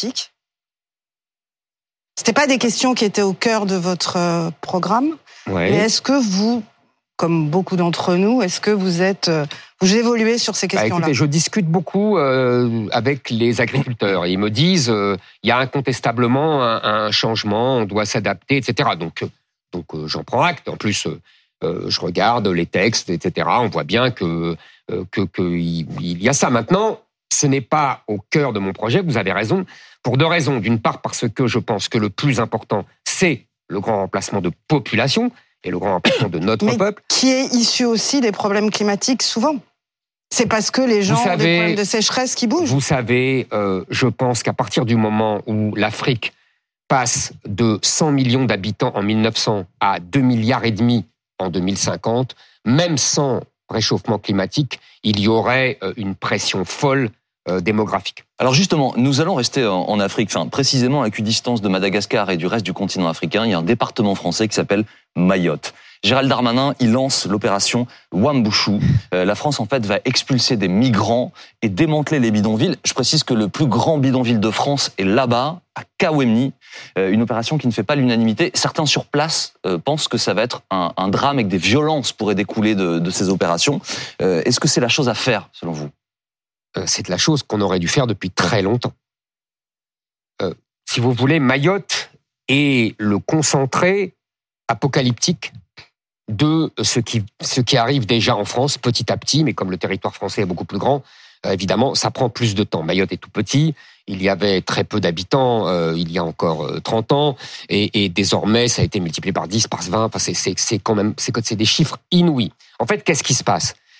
Speaker 5: C'était pas des questions qui étaient au cœur de votre programme.
Speaker 3: Ouais.
Speaker 5: Mais est-ce que vous, comme beaucoup d'entre nous, est-ce que vous êtes, vous évoluez sur ces questions-là ?
Speaker 3: Bah, écoutez, je discute beaucoup euh, avec les agriculteurs. Ils me disent, euh, il y a incontestablement un, un changement, on doit s'adapter, et cetera. Donc, donc euh, j'en prends acte. En plus, euh, je regarde les textes, et cetera. On voit bien que euh, que qu'il il y a ça. Maintenant, ce n'est pas au cœur de mon projet. Vous avez raison. Pour deux raisons. D'une part, parce que je pense que le plus important, c'est le grand remplacement de population. Et le grand remplacement de notre
Speaker 5: Mais
Speaker 3: peuple.
Speaker 5: Qui est issu aussi des problèmes climatiques, souvent. C'est parce que les gens
Speaker 3: vous savez,
Speaker 5: ont des problèmes de sécheresse qui bougent.
Speaker 3: Vous savez, euh, je pense qu'à partir du moment où l'Afrique passe de cent millions d'habitants en mille neuf cents à deux milliards et demi en deux mille cinquante, même sans réchauffement climatique, il y aurait une pression folle euh, démographique.
Speaker 2: Alors justement, nous allons rester en, en Afrique, enfin précisément à équidistance de Madagascar et du reste du continent africain. Il y a un département français qui s'appelle Mayotte. Gérald Darmanin, il lance l'opération Wambushu. Euh, la France, en fait, va expulser des migrants et démanteler les bidonvilles. Je précise que le plus grand bidonville de France est là-bas, à Kawemni. Euh, une opération qui ne fait pas l'unanimité. Certains sur place euh, pensent que ça va être un, un drame et que des violences pourraient découler de, de ces opérations. Euh, est-ce que c'est la chose à faire, selon vous ?
Speaker 3: euh, C'est la chose qu'on aurait dû faire depuis très longtemps. Euh, si vous voulez, Mayotte est le concentré apocalyptique de ce qui, ce qui arrive déjà en France petit à petit, mais comme le territoire français est beaucoup plus grand, euh, évidemment, ça prend plus de temps. Mayotte est tout petit, il y avait très peu d'habitants euh, il y a encore euh, trente ans, et, et désormais, ça a été multiplié par dix, par vingt, enfin, c'est, c'est, c'est quand même c'est, c'est des chiffres inouïs. En fait, qu'est-ce qui se passe ?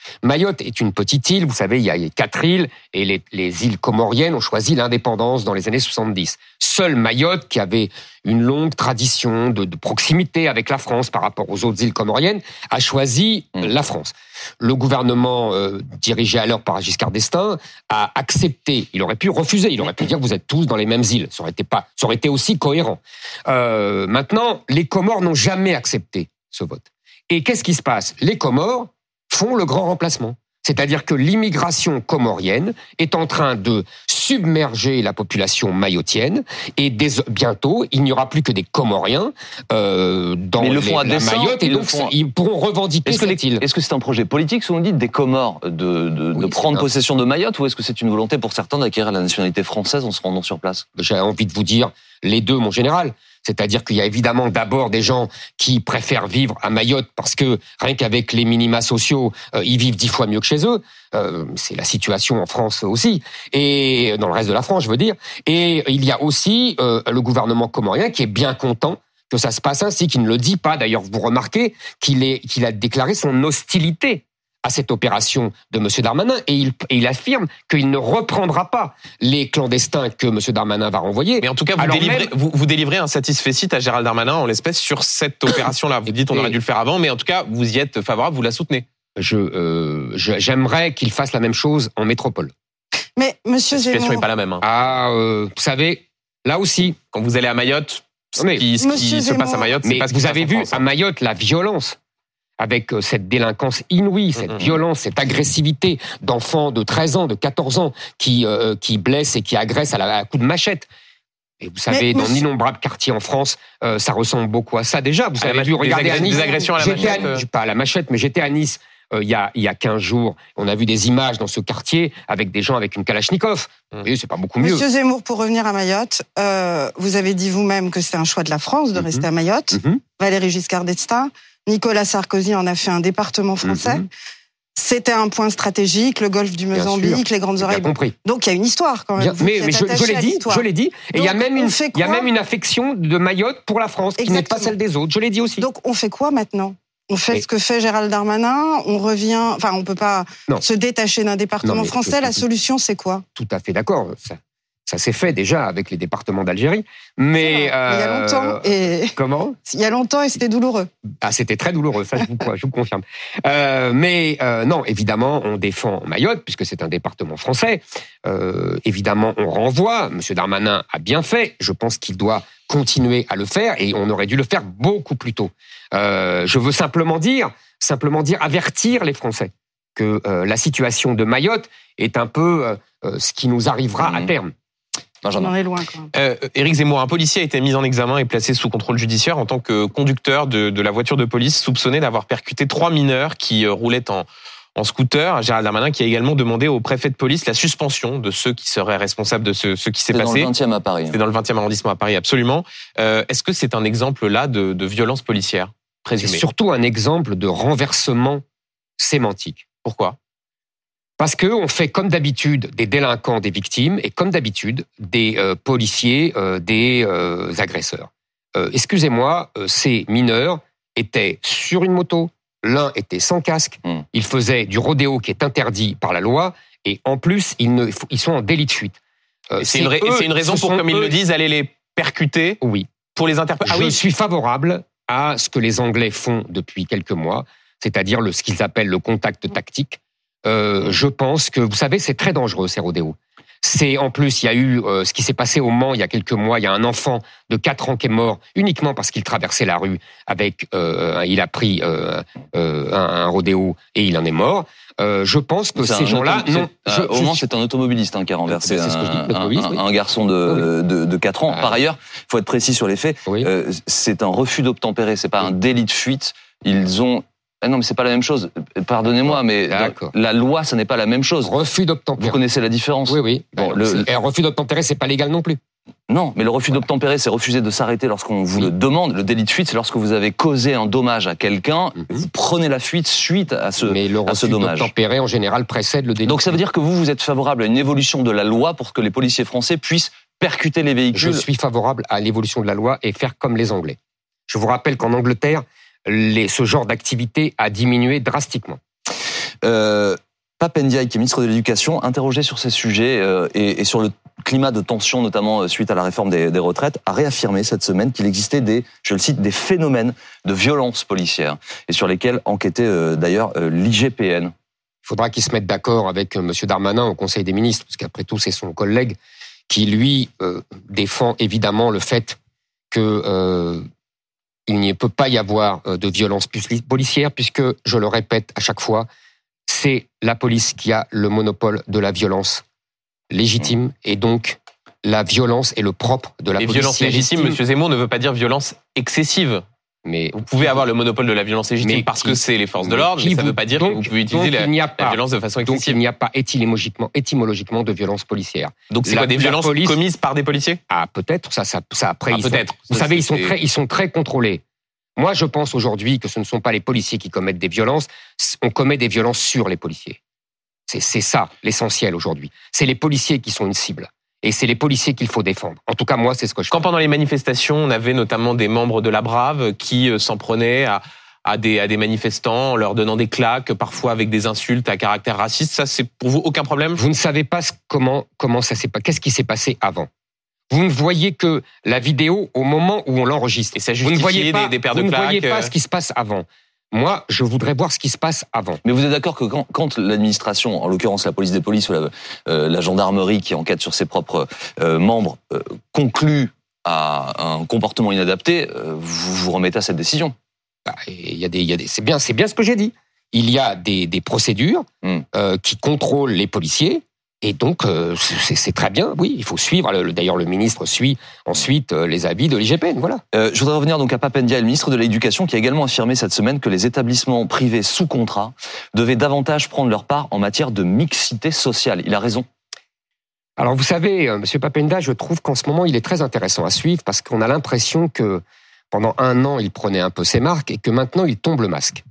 Speaker 3: Mayotte est une petite île, vous savez, il y a quatre îles, et les, les îles comoriennes ont choisi l'indépendance dans les années soixante-dix. Seule Mayotte, qui avait une longue tradition de, de proximité avec la France par rapport aux autres îles comoriennes, a choisi mmh. la France. Le gouvernement, euh, dirigé alors par Giscard d'Estaing, a accepté, il aurait pu refuser, il aurait pu dire vous êtes tous dans les mêmes îles, ça aurait été, pas, ça aurait été aussi cohérent. Euh, maintenant, les Comores n'ont jamais accepté ce vote. Et qu'est-ce qui se passe ? Les Comores font le grand remplacement. C'est-à-dire que l'immigration comorienne est en train de submerger la population mayotienne et dès, bientôt, il n'y aura plus que des Comoriens euh, dans
Speaker 2: le
Speaker 3: les,
Speaker 2: font à
Speaker 3: la
Speaker 2: dessein,
Speaker 3: Mayotte et donc
Speaker 2: font...
Speaker 3: ils pourront revendiquer
Speaker 2: est-ce
Speaker 3: cette
Speaker 2: les,
Speaker 3: île.
Speaker 2: Est-ce que c'est un projet politique, selon vous dites, des Comores de, de, oui, de prendre possession de Mayotte, ou est-ce que c'est une volonté pour certains d'acquérir la nationalité française en se rendant sur place ?
Speaker 3: J'ai envie de vous dire les deux, mon général. C'est-à-dire qu'il y a évidemment d'abord des gens qui préfèrent vivre à Mayotte parce que rien qu'avec les minima sociaux, euh, ils vivent dix fois mieux que chez eux. Euh, c'est la situation en France aussi, et dans le reste de la France, je veux dire. Et il y a aussi euh, le gouvernement comorien qui est bien content que ça se passe ainsi, qui ne le dit pas. D'ailleurs, vous remarquez qu'il est, qu'il a déclaré son hostilité à cette opération de M. Darmanin, et il, et il affirme qu'il ne reprendra pas les clandestins que M. Darmanin va renvoyer.
Speaker 4: Mais en tout cas, vous, délivrez, même... vous, vous délivrez un satisfecit à Gérald Darmanin, en l'espèce, sur cette opération-là. Vous dites on aurait dû le faire avant, mais en tout cas, vous y êtes favorable, vous la soutenez.
Speaker 3: Je, euh, je, j'aimerais qu'il fasse la même chose en métropole.
Speaker 5: Mais Monsieur Zemmour...
Speaker 4: La situation n'est pas la même. Hein.
Speaker 3: Ah, euh, vous savez, là aussi...
Speaker 4: Quand vous allez à Mayotte, ce
Speaker 3: mais,
Speaker 4: qui, ce qui se passe à Mayotte, c'est
Speaker 3: mais
Speaker 4: pas ce qui
Speaker 3: vous
Speaker 4: se passe
Speaker 3: avez
Speaker 4: en
Speaker 3: vu,
Speaker 4: France,
Speaker 3: à Mayotte, la violence, avec cette délinquance inouïe, cette mmh, violence, cette agressivité d'enfants de treize ans, de quatorze ans, qui, euh, qui blessent et qui agressent à, la, à coups de machette. Et vous savez, mais, dans d'innombrables quartiers en France, euh, ça ressemble beaucoup à ça déjà. Vous avez dû regarder à Nice.
Speaker 4: Des agressions à la
Speaker 3: j'étais
Speaker 4: machette.
Speaker 3: À, pas à la machette, mais j'étais à Nice euh, il y a il y a quinze jours. On a vu des images dans ce quartier avec des gens avec une Kalachnikov. Mmh. Vous voyez, c'est pas beaucoup mieux.
Speaker 5: Monsieur Zemmour, pour revenir à Mayotte, euh, vous avez dit vous-même que c'était un choix de la France de mmh. rester à Mayotte. Mmh. Valéry Giscard d'Estaing. Nicolas Sarkozy en a fait un département français. Mmh. C'était un point stratégique, le golfe du Mozambique, les grandes oreilles.
Speaker 3: Compris.
Speaker 5: Donc il y a une histoire quand même.
Speaker 3: Bien, mais mais je, je l'ai dit, je l'ai dit. Et il y a même une, il y a même une affection de Mayotte pour la France Exactement. Qui n'est pas celle des autres. Je l'ai dit aussi.
Speaker 5: Donc on fait quoi maintenant ? On fait mais... ce que fait Gérald Darmanin. On revient. Enfin, on peut pas non. se détacher d'un département non, français. Je, la solution, c'est quoi ?
Speaker 3: Tout à fait d'accord. Ça. Ça s'est fait déjà avec les départements d'Algérie, mais
Speaker 5: euh, il y a longtemps et
Speaker 3: comment ?
Speaker 5: Il y a longtemps et c'était douloureux.
Speaker 3: Ah, c'était très douloureux, ça je vous, je vous confirme. Euh, mais euh, non, évidemment, on défend Mayotte puisque c'est un département français. Euh, évidemment, on renvoie. Monsieur Darmanin a bien fait. Je pense qu'il doit continuer à le faire et on aurait dû le faire beaucoup plus tôt. Euh, je veux simplement dire, simplement dire, avertir les Français que euh, la situation de Mayotte est un peu euh, ce qui nous arrivera mmh. à terme.
Speaker 5: On en est loin, quand même.
Speaker 4: Euh, Éric Zemmour, un policier a été mis en examen et placé sous contrôle judiciaire en tant que conducteur de, de la voiture de police, soupçonné d'avoir percuté trois mineurs qui euh, roulaient en, en scooter. Gérald Darmanin qui a également demandé au préfet de police la suspension de ceux qui seraient responsables de ce, ce qui s'est
Speaker 2: c'est
Speaker 4: passé.
Speaker 2: C'est dans le vingtième à Paris.
Speaker 4: C'est dans le vingtième arrondissement à Paris, absolument. Euh, est-ce que c'est un exemple là de, de violence policière présumée ?
Speaker 3: C'est surtout un exemple de renversement sémantique.
Speaker 4: Pourquoi ?
Speaker 3: Parce qu'on fait comme d'habitude des délinquants des victimes et comme d'habitude des euh, policiers euh, des euh, agresseurs. Euh, excusez-moi, euh, ces mineurs étaient sur une moto, l'un était sans casque, mmh. ils faisaient du rodéo qui est interdit par la loi et en plus ils, ne, ils sont en délit de fuite.
Speaker 4: Euh, c'est, c'est, une, eux, c'est une raison pour, comme eux, ils le disent, aller les percuter
Speaker 3: oui.
Speaker 4: pour les interpeller.
Speaker 3: Ah Je oui. suis favorable à ce que les Anglais font depuis quelques mois, c'est-à-dire le, ce qu'ils appellent le contact tactique. Euh, je pense que, vous savez, c'est très dangereux, ces rodéos. C'est, en plus, il y a eu euh, ce qui s'est passé au Mans il y a quelques mois. Il y a un enfant de quatre ans qui est mort uniquement parce qu'il traversait la rue avec, euh, il a pris euh, euh, un, un rodéo et il en est mort. Euh, je pense que
Speaker 2: c'est
Speaker 3: ces gens-là,
Speaker 2: auto-
Speaker 3: non.
Speaker 2: Je, au Mans,
Speaker 3: je,
Speaker 2: c'est un automobiliste hein, qui a renversé
Speaker 3: c'est
Speaker 2: un,
Speaker 3: ce que je dis,
Speaker 2: un, un,
Speaker 3: oui.
Speaker 2: un garçon de, oui. de, de quatre ans. Ah. Par ailleurs, il faut être précis sur les faits. Oui. Euh, c'est un refus d'obtempérer, c'est pas oui. un délit de fuite. Ils ont Ah non, mais c'est pas la même chose. Pardonnez-moi, mais la loi, ça n'est pas la même chose.
Speaker 3: Refus d'obtempérer.
Speaker 2: Vous connaissez la différence ?
Speaker 3: Oui, oui.
Speaker 2: Bon,
Speaker 3: ben,
Speaker 2: le...
Speaker 3: Et un refus d'obtempérer, c'est pas légal non plus.
Speaker 2: Non, mais le refus voilà. d'obtempérer, c'est refuser de s'arrêter lorsqu'on vous oui. le demande. Le délit de fuite, c'est lorsque vous avez causé un dommage à quelqu'un, mm-hmm. vous prenez la fuite suite à ce,
Speaker 3: mais le
Speaker 2: à ce dommage.
Speaker 3: refus d'obtempérer, en général, précède le délit.
Speaker 2: Donc ça veut dire que vous, vous êtes favorable à une évolution de la loi pour que les policiers français puissent percuter les véhicules ?
Speaker 3: Je suis favorable à l'évolution de la loi et faire comme les Anglais. Je vous rappelle qu'en Angleterre, Les, ce genre d'activité a diminué drastiquement.
Speaker 2: Euh, Pape Ndiaye, qui est ministre de l'Éducation, interrogé sur ces sujets euh, et, et sur le climat de tension, notamment suite à la réforme des, des retraites, a réaffirmé cette semaine qu'il existait des, je le cite, des phénomènes de violence policière et sur lesquels enquêtait euh, d'ailleurs euh, l'I G P N.
Speaker 3: Il faudra qu'il se mette d'accord avec M. Darmanin au Conseil des ministres, parce qu'après tout, c'est son collègue qui, lui, euh, défend évidemment le fait que euh, il ne peut pas y avoir de violence policière, puisque, je le répète à chaque fois, c'est la police qui a le monopole de la violence légitime, et donc la violence est le propre de la
Speaker 4: et
Speaker 3: police.
Speaker 4: Et violence légitime, M. Zemmour, ne veut pas dire violence excessive.
Speaker 3: Mais
Speaker 4: vous pouvez avoir le monopole de la violence légitime mais parce qui, que c'est les forces de l'ordre, mais, mais ça ne veut pas dire donc, que vous pouvez utiliser la,
Speaker 3: pas,
Speaker 4: la violence de façon excessive.
Speaker 3: Donc il n'y a pas étymologiquement, étymologiquement de violence policière.
Speaker 4: Donc c'est la, quoi, des violences police, commises par des policiers?
Speaker 3: Ah, peut-être, ça, ça, ça après,
Speaker 4: ah,
Speaker 3: ils
Speaker 4: peut-être.
Speaker 3: Sont, vous ça, savez, ils sont, très, ils sont très contrôlés. Moi, je pense aujourd'hui que ce ne sont pas les policiers qui commettent des violences, on commet des violences sur les policiers. C'est, c'est ça, l'essentiel aujourd'hui. C'est les policiers qui sont une cible. Et c'est les policiers qu'il faut défendre. En tout cas, moi, c'est ce que je
Speaker 4: Quand
Speaker 3: fais.
Speaker 4: Pendant les manifestations, on avait notamment des membres de la Brave qui s'en prenaient à, à, des, à des manifestants en leur donnant des claques, parfois avec des insultes à caractère raciste. Ça, c'est pour vous aucun problème?
Speaker 3: Vous ne savez pas comment, comment ça s'est passé. Qu'est-ce qui s'est passé avant? Vous ne voyez que la vidéo au moment où on l'enregistre.
Speaker 4: Et ça
Speaker 3: vous ne voyez pas,
Speaker 4: des, des paires de
Speaker 3: vous
Speaker 4: claques.
Speaker 3: Vous ne voyez pas ce qui se passe avant. Moi, je voudrais voir ce qui se passe avant.
Speaker 2: Mais vous êtes d'accord que quand, quand l'administration, en l'occurrence la police des polices ou la, euh, la gendarmerie qui enquête sur ses propres euh, membres, euh, conclut à un comportement inadapté, euh, vous vous remettez à cette décision?
Speaker 3: Bah, il y a des, il y a des, c'est bien, c'est bien ce que j'ai dit. Il y a des, des procédures mm. euh, qui contrôlent les policiers. Et donc, euh, c'est, c'est très bien, oui, il faut suivre. Le, d'ailleurs, le ministre suit ensuite euh, les avis de l'I G P N, voilà.
Speaker 2: Euh, je voudrais revenir donc à Pape Ndiaye, le ministre de l'Éducation, qui a également affirmé cette semaine que les établissements privés sous contrat devaient davantage prendre leur part en matière de mixité sociale. Il a raison.
Speaker 3: Alors, vous savez, euh, M. Pape Ndiaye, je trouve qu'en ce moment, il est très intéressant à suivre parce qu'on a l'impression que pendant un an, il prenait un peu ses marques et que maintenant, il tombe le masque.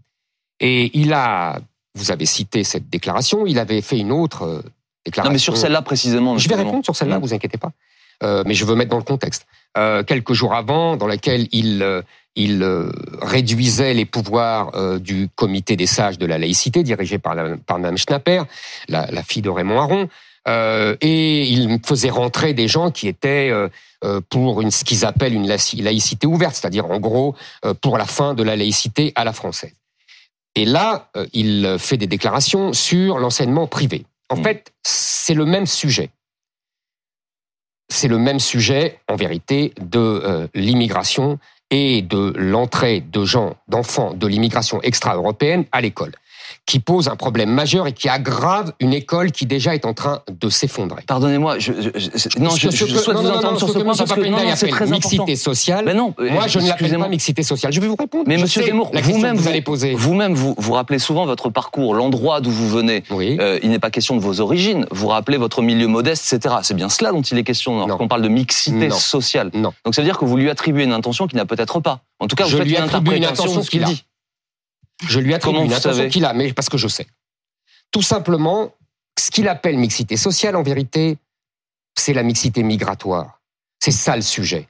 Speaker 3: Et il a, vous avez cité cette déclaration, il avait fait une autre... Euh,
Speaker 2: Non, mais sur celle-là précisément.
Speaker 3: Je vais répondre sur celle-là, mmh. vous inquiétez pas. Euh, mais je veux mettre dans le contexte. Euh, quelques jours avant, dans laquelle il euh, il euh, réduisait les pouvoirs euh, du comité des sages de la laïcité, dirigé par la, par Mme Schnapper, la, la fille de Raymond Aron, euh, et il faisait rentrer des gens qui étaient euh, euh, pour une, ce qu'ils appellent une laïcité ouverte, c'est-à-dire en gros euh, pour la fin de la laïcité à la française. Et là, euh, il fait des déclarations sur l'enseignement privé. En mmh. fait, c'est le même sujet. C'est le même sujet, en vérité, de euh, l'immigration et de l'entrée de gens, d'enfants de l'immigration extra-européenne à l'école, qui pose un problème majeur et qui aggrave une école qui déjà est en train de s'effondrer.
Speaker 2: Pardonnez-moi, je, je, je, non, je, je, je souhaite
Speaker 3: non,
Speaker 2: vous
Speaker 3: non,
Speaker 2: entendre
Speaker 3: non,
Speaker 2: sur ce point parce que non, non, c'est très
Speaker 3: mixité
Speaker 2: important.
Speaker 3: sociale.
Speaker 2: Mais non,
Speaker 3: moi je ne l'appelle pas mixité sociale. Je vais vous répondre.
Speaker 2: Mais Monsieur Zemmour, vous-même
Speaker 3: vous allez poser.
Speaker 2: Vous-même vous vous rappelez souvent votre parcours, l'endroit d'où vous venez.
Speaker 3: Oui.
Speaker 2: Euh, il n'est pas question de vos origines. Vous rappelez votre milieu modeste, et cetera. C'est bien cela dont il est question lorsqu'on parle de mixité
Speaker 3: non.
Speaker 2: sociale.
Speaker 3: Non.
Speaker 2: Donc ça veut dire que vous lui attribuez une intention qu'il n'a peut-être pas. En tout cas, vous
Speaker 3: je
Speaker 2: faites
Speaker 3: lui
Speaker 2: une
Speaker 3: attribue une
Speaker 2: interprétation
Speaker 3: intention
Speaker 2: de ce qu'il
Speaker 3: qu'il
Speaker 2: dit.
Speaker 3: Je lui attribue
Speaker 2: Comment
Speaker 3: une
Speaker 2: vous
Speaker 3: intention
Speaker 2: savez
Speaker 3: qu'il a, mais parce que je sais. Tout simplement, ce qu'il appelle mixité sociale, en vérité, c'est la mixité migratoire. C'est ça le sujet.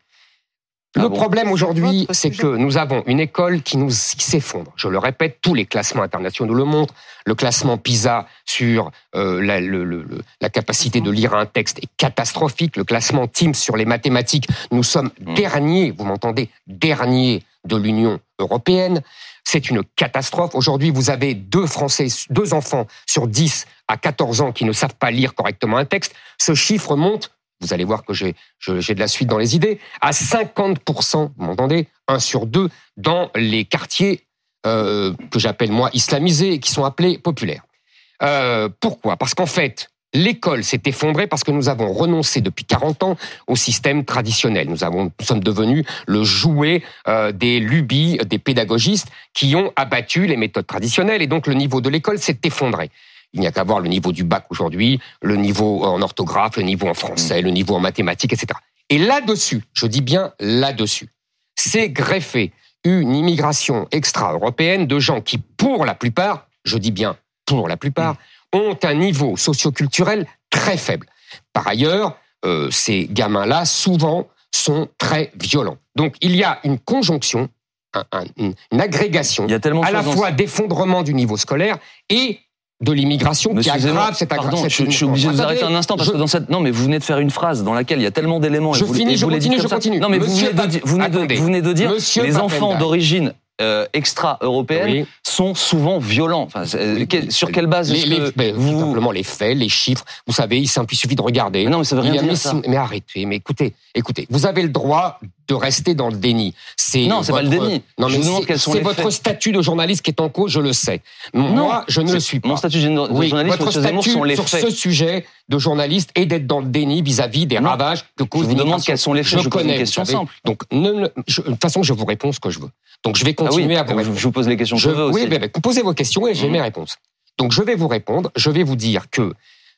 Speaker 3: Le
Speaker 2: ah bon
Speaker 3: problème aujourd'hui, c'est que nous avons une école qui nous qui s'effondre. Je le répète, tous les classements internationaux le montrent. Le classement PISA sur euh, la, le, le, la capacité de lire un texte est catastrophique. Le classement TIMSS sur les mathématiques, nous sommes mmh. derniers, vous m'entendez, derniers de l'Union européenne. C'est une catastrophe. Aujourd'hui, vous avez deux Français, deux enfants sur dix à quatorze ans qui ne savent pas lire correctement un texte. Ce chiffre monte, vous allez voir que j'ai, j'ai de la suite dans les idées, à cinquante pour cent, vous m'entendez, un sur deux, dans les quartiers euh, que j'appelle moi islamisés et qui sont appelés populaires. Euh, pourquoi ? Parce qu'en fait, l'école s'est effondrée parce que nous avons renoncé depuis quarante ans au système traditionnel. Nous, avons, nous sommes devenus le jouet euh, des lubies des pédagogistes qui ont abattu les méthodes traditionnelles et donc le niveau de l'école s'est effondré. Il n'y a qu'à voir le niveau du bac aujourd'hui, le niveau en orthographe, le niveau en français, le niveau en mathématiques, et cetera. Et là-dessus, je dis bien là-dessus, c'est greffé une immigration extra-européenne de gens qui, pour la plupart, je dis bien pour la plupart, ont un niveau socio-culturel très faible. Par ailleurs, euh, ces gamins-là, souvent, sont très violents. Donc, il y a une conjonction, un, un, une, une agrégation,
Speaker 2: il y a tellement
Speaker 3: à la fois d'effondrement du niveau scolaire et de l'immigration
Speaker 2: Monsieur
Speaker 3: qui aggrave
Speaker 2: Zemmour,
Speaker 3: cette
Speaker 2: pardon,
Speaker 3: agression.
Speaker 2: je, je suis obligé de vous arrêter un instant parce
Speaker 3: je,
Speaker 2: que dans cette non mais vous venez de faire une phrase dans laquelle il y a tellement d'éléments.
Speaker 3: Je
Speaker 2: et vous,
Speaker 3: finis,
Speaker 2: et
Speaker 3: je
Speaker 2: vous
Speaker 3: continue, je
Speaker 2: comme ça.
Speaker 3: continue.
Speaker 2: Non mais vous venez, de, vous, venez de, vous venez de dire
Speaker 3: Monsieur
Speaker 2: les enfants
Speaker 3: Papendaï.
Speaker 2: d'origine euh, extra-européenne
Speaker 3: Oui.
Speaker 2: sont souvent violents. Enfin,
Speaker 3: Oui.
Speaker 2: quel, sur quelle base
Speaker 3: les,
Speaker 2: est-ce
Speaker 3: les,
Speaker 2: que
Speaker 3: mais,
Speaker 2: vous...
Speaker 3: tout simplement les faits, les chiffres. Vous savez, il suffit de regarder.
Speaker 2: Mais non, mais ça veut rien
Speaker 3: Il y a
Speaker 2: dire
Speaker 3: mis-
Speaker 2: ça.
Speaker 3: Mais arrêtez, mais écoutez, écoutez, vous avez le droit de rester dans le déni. C'est
Speaker 2: Non, c'est pas
Speaker 3: votre-
Speaker 2: le déni.
Speaker 3: Non,
Speaker 2: Je
Speaker 3: mais
Speaker 2: vous demande
Speaker 3: c'est-
Speaker 2: quels sont
Speaker 3: c'est
Speaker 2: les
Speaker 3: votre
Speaker 2: faits.
Speaker 3: statut de journaliste qui est en cause, je le sais. Moi,
Speaker 2: Non,
Speaker 3: je ne
Speaker 2: c'est-
Speaker 3: le suis pas.
Speaker 2: Mon statut de journaliste,
Speaker 3: Oui, votre
Speaker 2: Monsieur Zemmour,
Speaker 3: statut
Speaker 2: sont les
Speaker 3: sur
Speaker 2: faits.
Speaker 3: ce sujet de journaliste est d'être dans le déni vis-à-vis des
Speaker 2: Non.
Speaker 3: ravages que cause
Speaker 2: Je vous demande
Speaker 3: l'immigration.
Speaker 2: quels sont les faits.
Speaker 3: Je,
Speaker 2: Je vous pose une
Speaker 3: connais,
Speaker 2: question
Speaker 3: vous savez.
Speaker 2: simple.
Speaker 3: Donc, ne, ne- je- de toute façon, je vous réponds ce que je veux. Donc, je vais
Speaker 2: Ah oui,
Speaker 3: continuer à vous
Speaker 2: je,
Speaker 3: répondre.
Speaker 2: je vous pose les questions que
Speaker 3: Je-
Speaker 2: je veux aussi.
Speaker 3: oui, mais, mais posez vos questions et j'ai
Speaker 2: Mhm.
Speaker 3: mes réponses. Donc, je vais vous répondre. Je vais vous dire que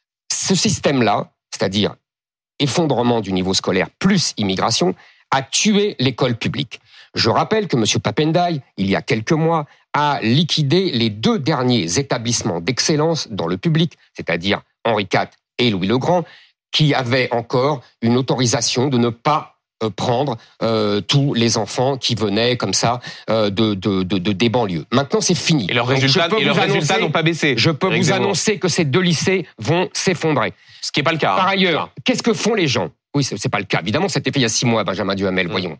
Speaker 3: ce système-là, c'est-à-dire effondrement du niveau scolaire plus immigration, a tué l'école publique. Je rappelle que M. Papendaï, il y a quelques mois, a liquidé les deux derniers établissements d'excellence dans le public, c'est-à-dire Henri quatre et Louis le Grand, qui avaient encore une autorisation de ne pas euh, prendre euh, tous les enfants qui venaient comme ça euh, de, de, de, de des banlieues. Maintenant, c'est fini.
Speaker 4: Et leurs
Speaker 3: Donc, je
Speaker 4: résultats,
Speaker 3: peux
Speaker 4: et leurs
Speaker 3: vous
Speaker 4: résultats
Speaker 3: annoncer-
Speaker 4: n'ont pas baissé.
Speaker 3: Je peux
Speaker 4: Éric
Speaker 3: vous
Speaker 4: Zemmour.
Speaker 3: annoncer que ces deux lycées vont s'effondrer.
Speaker 4: Ce qui n'est pas le cas.
Speaker 3: Par
Speaker 4: hein.
Speaker 3: ailleurs, qu'est-ce que font les gens? Oui, c'est c'est pas le cas. Évidemment, c'était fait il y a six mois, Benjamin Duhamel,
Speaker 4: Mm.
Speaker 3: voyons.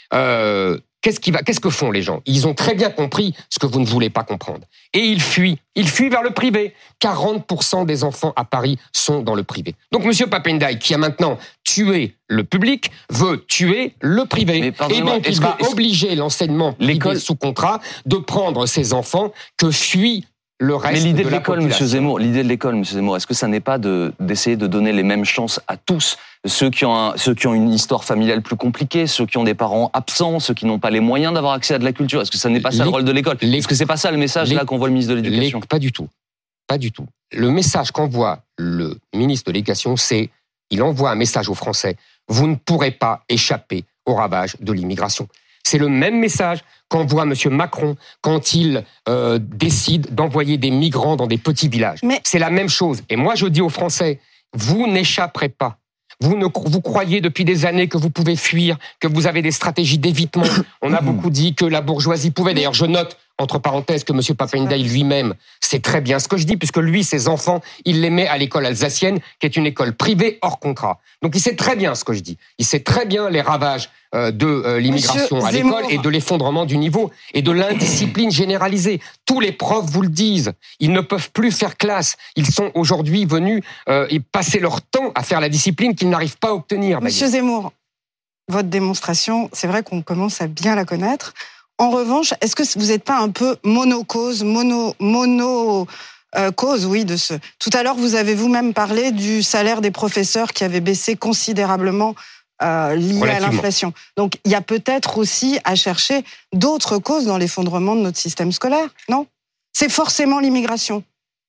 Speaker 3: Euh, qu'est-ce qui va, qu'est-ce que font les gens? Ils ont très bien compris ce que vous ne voulez pas comprendre. Et ils fuient. Ils fuient vers le privé. quarante pour cent des enfants à Paris sont dans le privé. Donc, Monsieur Papendaï, qui a maintenant tué le public, veut tuer le privé.
Speaker 2: Mais
Speaker 3: Et
Speaker 2: pardonnez-moi,
Speaker 3: donc, il
Speaker 2: est-ce
Speaker 3: va
Speaker 2: que- est-ce-
Speaker 3: obliger l'enseignement privé
Speaker 2: L'école-
Speaker 3: sous contrat de prendre ces enfants que fuit le reste
Speaker 2: Mais l'idée
Speaker 3: de
Speaker 2: de
Speaker 3: la
Speaker 2: l'école,
Speaker 3: population.
Speaker 2: Monsieur Zemmour, l'idée de l'école, Monsieur Zemmour, est-ce que ça n'est pas de d'essayer de donner les mêmes chances à tous, ceux qui ont un, ceux qui ont une histoire familiale plus compliquée, ceux qui ont des parents absents, ceux qui n'ont pas les moyens d'avoir accès à de la culture? Est-ce que ça n'est pas ça
Speaker 3: Les-
Speaker 2: le rôle de l'école?
Speaker 3: les-
Speaker 2: Est-ce que c'est pas ça le message
Speaker 3: les-
Speaker 2: là qu'on voit le ministre de l'Éducation?
Speaker 3: Les- Pas du tout. Pas du tout. Le message qu'envoie le ministre de l'Éducation, c'est, il envoie un message aux Français. Vous ne pourrez pas échapper au ravage de l'immigration. C'est le même message qu'envoie M. Macron quand il euh, décide d'envoyer des migrants dans des petits villages.
Speaker 5: Mais-
Speaker 3: C'est la même chose. Et moi, je dis aux Français, vous n'échapperez pas. Vous, ne, vous croyez depuis des années que vous pouvez fuir, que vous avez des stratégies d'évitement. On a beaucoup dit que la bourgeoisie pouvait. D'ailleurs, je note, entre parenthèses, que M. Papendaï lui-même sait très bien ce que je dis, puisque lui, ses enfants, il les met à l'école alsacienne, qui est une école privée hors contrat. Donc il sait très bien ce que je dis. Il sait très bien les ravages euh, de euh, l'immigration
Speaker 5: Monsieur
Speaker 3: à l'école
Speaker 5: Zemmour.
Speaker 3: et de l'effondrement du niveau et de l'indiscipline généralisée. Tous les profs vous le disent. Ils ne peuvent plus faire classe. Ils sont aujourd'hui venus euh, et passer leur temps à faire la discipline qu'ils n'arrivent pas à obtenir.
Speaker 5: Monsieur Zemmour, votre démonstration, c'est vrai qu'on commence à bien la connaître. En revanche, est-ce que vous n'êtes pas un peu monocause, mono, mono euh, cause, oui, de ce. Tout à l'heure, vous avez vous-même parlé du salaire des professeurs qui avait baissé considérablement euh, lié à
Speaker 3: Relativement.
Speaker 5: l'inflation. Donc, il y a peut-être aussi à chercher d'autres causes dans l'effondrement de notre système scolaire, non? C'est forcément l'immigration.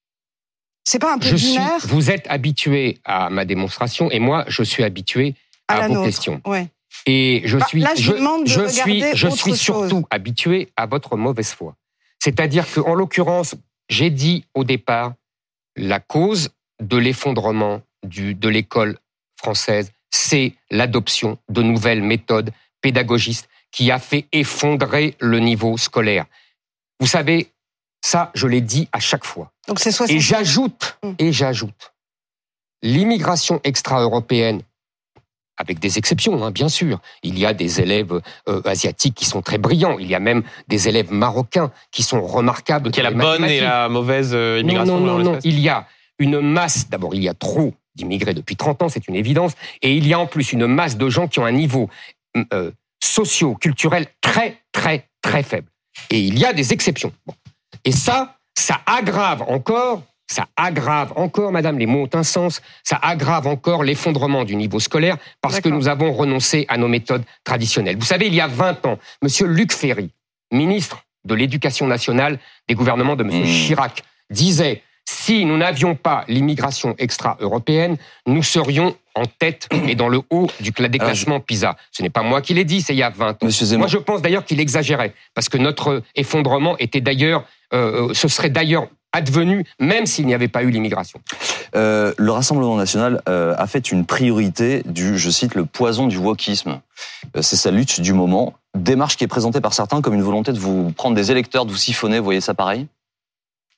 Speaker 5: C'est pas un peu
Speaker 3: Je suis,
Speaker 5: binaire
Speaker 3: vous êtes habitué à ma démonstration et moi, je suis habitué
Speaker 5: à
Speaker 3: à,
Speaker 5: la
Speaker 3: vos
Speaker 5: nôtre?
Speaker 3: questions.
Speaker 5: Ouais.
Speaker 3: Et je
Speaker 5: Bah,
Speaker 3: suis,
Speaker 5: là, je vous demande de
Speaker 3: je suis,
Speaker 5: regarder
Speaker 3: je
Speaker 5: autre
Speaker 3: suis
Speaker 5: chose.
Speaker 3: surtout habitué à votre mauvaise foi. C'est-à-dire que, en l'occurrence, j'ai dit au départ, la cause de l'effondrement du, de l'école française, c'est l'adoption de nouvelles méthodes pédagogistes qui a fait effondrer le niveau scolaire. Vous savez, ça, je l'ai dit à chaque fois.
Speaker 5: Donc, c'est soixante.
Speaker 3: Et j'ajoute,
Speaker 5: Mm.
Speaker 3: et j'ajoute, l'immigration extra-européenne, avec des exceptions, hein, bien sûr. Il y a des élèves euh, asiatiques qui sont très brillants. Il y a même des élèves marocains qui sont remarquables.
Speaker 4: Donc il y a la
Speaker 3: dans les
Speaker 4: bonne et
Speaker 3: mathématiques.
Speaker 4: la mauvaise euh,
Speaker 3: Non,
Speaker 4: immigration.
Speaker 3: non,
Speaker 4: dans
Speaker 3: non, non.
Speaker 4: l'espèce.
Speaker 3: Il y a une masse. D'abord, il y a trop d'immigrés depuis trente ans, c'est une évidence. Et il y a en plus une masse de gens qui ont un niveau euh, socio-culturel très, très, très faible. Et il y a des exceptions. Bon. Et ça, ça aggrave encore, ça aggrave encore, madame, les mots ont un sens, ça aggrave encore l'effondrement du niveau scolaire parce que
Speaker 5: D'accord.
Speaker 3: nous avons renoncé à nos méthodes traditionnelles. Vous savez, il y a vingt ans, monsieur Luc Ferry, ministre de l'Éducation nationale des gouvernements de monsieur
Speaker 2: Mmh.
Speaker 3: Chirac, disait si nous n'avions pas l'immigration extra-européenne, nous serions en tête et dans le haut du cla- des
Speaker 2: Alors,
Speaker 3: classements PISA. Ce n'est pas moi qui l'ai dit, c'est il y a vingt ans.
Speaker 2: Monsieur Zemmour.
Speaker 3: Moi, je pense d'ailleurs qu'il exagérait, parce que notre effondrement était d'ailleurs, euh, ce serait d'ailleurs advenu, même s'il n'y avait pas eu l'immigration.
Speaker 2: Euh, le Rassemblement national euh, a fait une priorité du, je cite, le poison du wokisme. Euh, c'est sa lutte du moment. Démarche qui est présentée par certains comme une volonté de vous prendre des électeurs, de vous siphonner. Vous voyez ça pareil?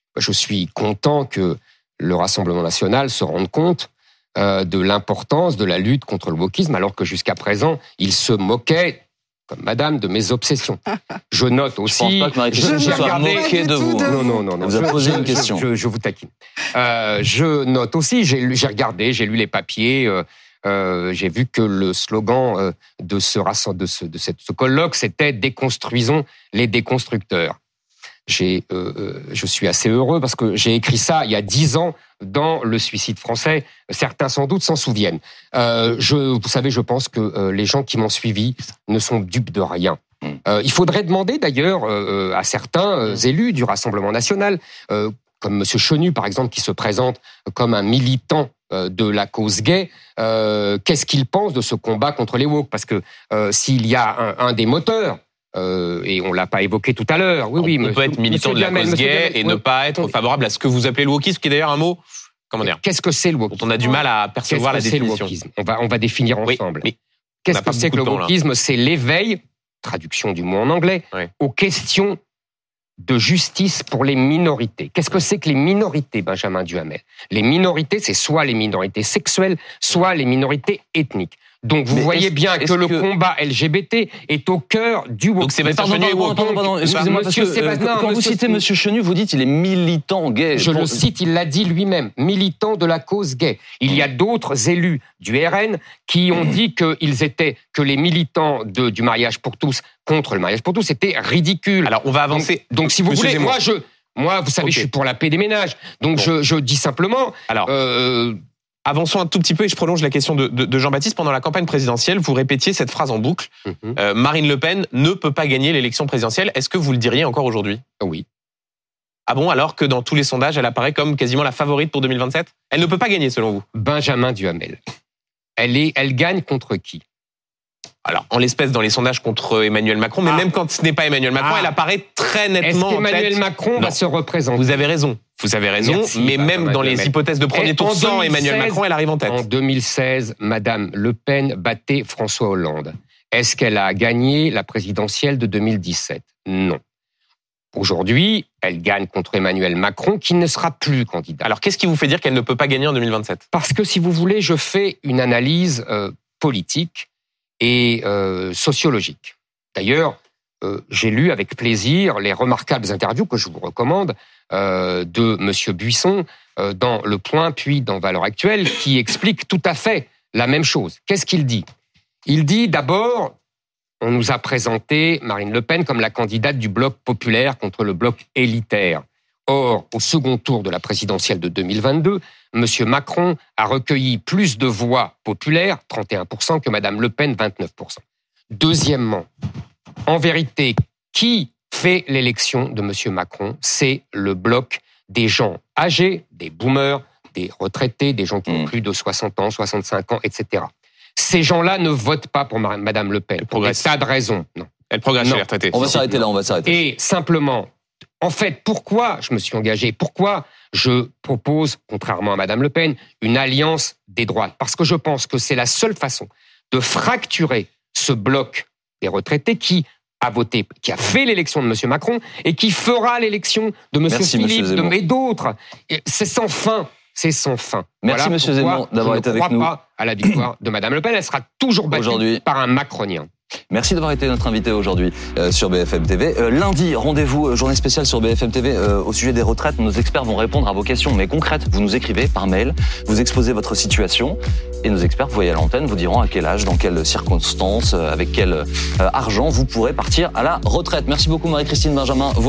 Speaker 3: Je suis content que le Rassemblement national se rende compte euh, de l'importance de la lutte contre le wokisme, alors que jusqu'à présent, il se moquait, comme madame, de mes obsessions. Je note aussi...
Speaker 2: Je pense pas que Marie-Christine se soit moquée de vous.
Speaker 3: Non, non, non. non.
Speaker 2: Vous a posé
Speaker 3: je,
Speaker 2: une question.
Speaker 3: Je, je, je vous taquine. Euh, je note aussi, j'ai, lu, j'ai regardé, j'ai lu les papiers, euh, euh, j'ai vu que le slogan euh, de, ce, de, ce, de cette, ce colloque, c'était « Déconstruisons les déconstructeurs ». J'ai, euh, je suis assez heureux parce que j'ai écrit ça il y a dix ans dans Le Suicide français. Certains sans doute s'en souviennent. Euh, je, vous savez, je pense que euh, les gens qui m'ont suivi ne sont dupes de rien. Euh, il faudrait demander d'ailleurs euh, à certains euh, élus du Rassemblement national, euh, comme Monsieur Chenu par exemple, qui se présente comme un militant euh, de la cause gay, euh, qu'est-ce qu'il pense de ce combat contre les woke ? Parce que euh, s'il y a un, un des moteurs, Euh, et on l'a pas évoqué tout à l'heure. Oui,
Speaker 4: on
Speaker 3: oui.
Speaker 4: On peut être militant de la cause gay et ne pas être favorable à ce que vous appelez le wokisme, qui est d'ailleurs un mot, comment dire,
Speaker 3: qu'est-ce que c'est le wokisme ?
Speaker 4: dont on a du mal à percevoir
Speaker 3: Qu'est-ce
Speaker 4: la
Speaker 3: que c'est
Speaker 4: définition.
Speaker 3: Le wokisme on va on va définir ensemble.
Speaker 4: Oui,
Speaker 3: Qu'est-ce que c'est que le wokisme ? C'est l'éveil, traduction du mot en anglais, oui. aux questions de justice pour les minorités. Qu'est-ce que c'est que les minorités, Benjamin Duhamel ? Les minorités, c'est soit les minorités sexuelles, soit les minorités ethniques. Donc vous Mais voyez bien que, que le combat L G B T est au cœur du wokisme.
Speaker 2: Donc Sébastien Chenu est woke. Pardon, pardon, excusez-moi, parce que euh, quand monsieur, vous citez Monsieur Chenu, vous dites il est militant gay.
Speaker 3: Je pour... le cite, il l'a dit lui-même, militant de la cause gay. Il y a d'autres élus du R N qui ont dit qu'ils étaient, que les militants de, du mariage pour tous contre le mariage pour tous, c'était ridicule.
Speaker 4: Alors on va avancer.
Speaker 3: Donc, donc si vous voulez, moi je, moi vous savez, okay. je suis pour la paix des ménages. Donc bon. je, je dis simplement.
Speaker 4: Alors. Euh, Avançons un tout petit peu et je prolonge la question de, de, de Jean-Baptiste. Pendant la campagne présidentielle, vous répétiez cette phrase en boucle. Mm-hmm. Euh, Marine Le Pen ne peut pas gagner l'élection présidentielle. Est-ce que vous le diriez encore aujourd'hui ?
Speaker 3: Oui.
Speaker 4: Ah bon, alors que dans tous les sondages, elle apparaît comme quasiment la favorite pour deux mille vingt-sept ? Elle ne peut pas gagner selon vous ?
Speaker 3: Benjamin Duhamel. Elle, est, elle gagne contre qui ?
Speaker 4: Alors, en l'espèce, dans les sondages contre Emmanuel Macron, mais ah. même quand ce n'est pas Emmanuel Macron, ah. elle apparaît très nettement
Speaker 3: Est-ce qu'Emmanuel
Speaker 4: en tête.
Speaker 3: Macron non. va se représenter ?
Speaker 4: Vous avez raison. Vous avez raison,
Speaker 3: Merci,
Speaker 4: mais même dans les hypothèses de premier tour sans Emmanuel Macron, elle arrive en tête.
Speaker 3: En deux mille seize, Madame Le Pen battait François Hollande. Est-ce qu'elle a gagné la présidentielle de deux mille dix-sept ? Non. Aujourd'hui, elle gagne contre Emmanuel Macron, qui ne sera plus candidat.
Speaker 4: Alors, qu'est-ce qui vous fait dire qu'elle ne peut pas gagner en deux mille vingt-sept ?
Speaker 3: Parce que, si vous voulez, je fais une analyse euh, politique et euh, sociologique. D'ailleurs, euh, j'ai lu avec plaisir les remarquables interviews que je vous recommande euh, de Monsieur Buisson euh, dans Le Point, puis dans Valeurs Actuelles, qui explique tout à fait la même chose. Qu'est-ce qu'il dit ? Il dit d'abord, on nous a présenté Marine Le Pen comme la candidate du bloc populaire contre le bloc élitaire. Or, au second tour de la présidentielle de deux mille vingt-deux, M. Macron a recueilli plus de voix populaires, trente et un pour cent, que Mme Le Pen, vingt-neuf pour cent. Deuxièmement, en vérité, qui fait l'élection de M. Macron ? C'est le bloc des gens âgés, des boomers, des retraités, des gens qui ont plus de soixante ans, soixante-cinq ans, et cetera. Ces gens-là ne votent pas pour Mme Le Pen, pour des tas de raisons. Non.
Speaker 4: Elle progresse chez les retraités.
Speaker 2: On va s'arrêter là, on va s'arrêter.
Speaker 3: Et simplement... En fait, pourquoi je me suis engagé ? Pourquoi je propose, contrairement à Madame Le Pen, une alliance des droites ? Parce que je pense que c'est la seule façon de fracturer ce bloc des retraités qui a voté, qui a fait l'élection de M. Macron et qui fera l'élection de M.
Speaker 2: Merci,
Speaker 3: Philippe de, et d'autres. C'est sans fin. C'est sans fin.
Speaker 2: Merci
Speaker 3: voilà
Speaker 2: M. Zemmour d'avoir été avec nous.
Speaker 3: Je ne crois pas à la victoire de Madame Le Pen. Elle sera toujours battue aujourd'hui par un macronien.
Speaker 2: Merci d'avoir été notre invité aujourd'hui euh, sur B F M T V. Euh, lundi, rendez-vous, euh, journée spéciale sur B F M T V euh, au sujet des retraites. Nos experts vont répondre à vos questions, mais concrètes. Vous nous écrivez par mail, vous exposez votre situation et nos experts, vous voyez à l'antenne, vous diront à quel âge, dans quelles circonstances, euh, avec quel euh, argent vous pourrez partir à la retraite. Merci beaucoup Marie-Christine Benjamin.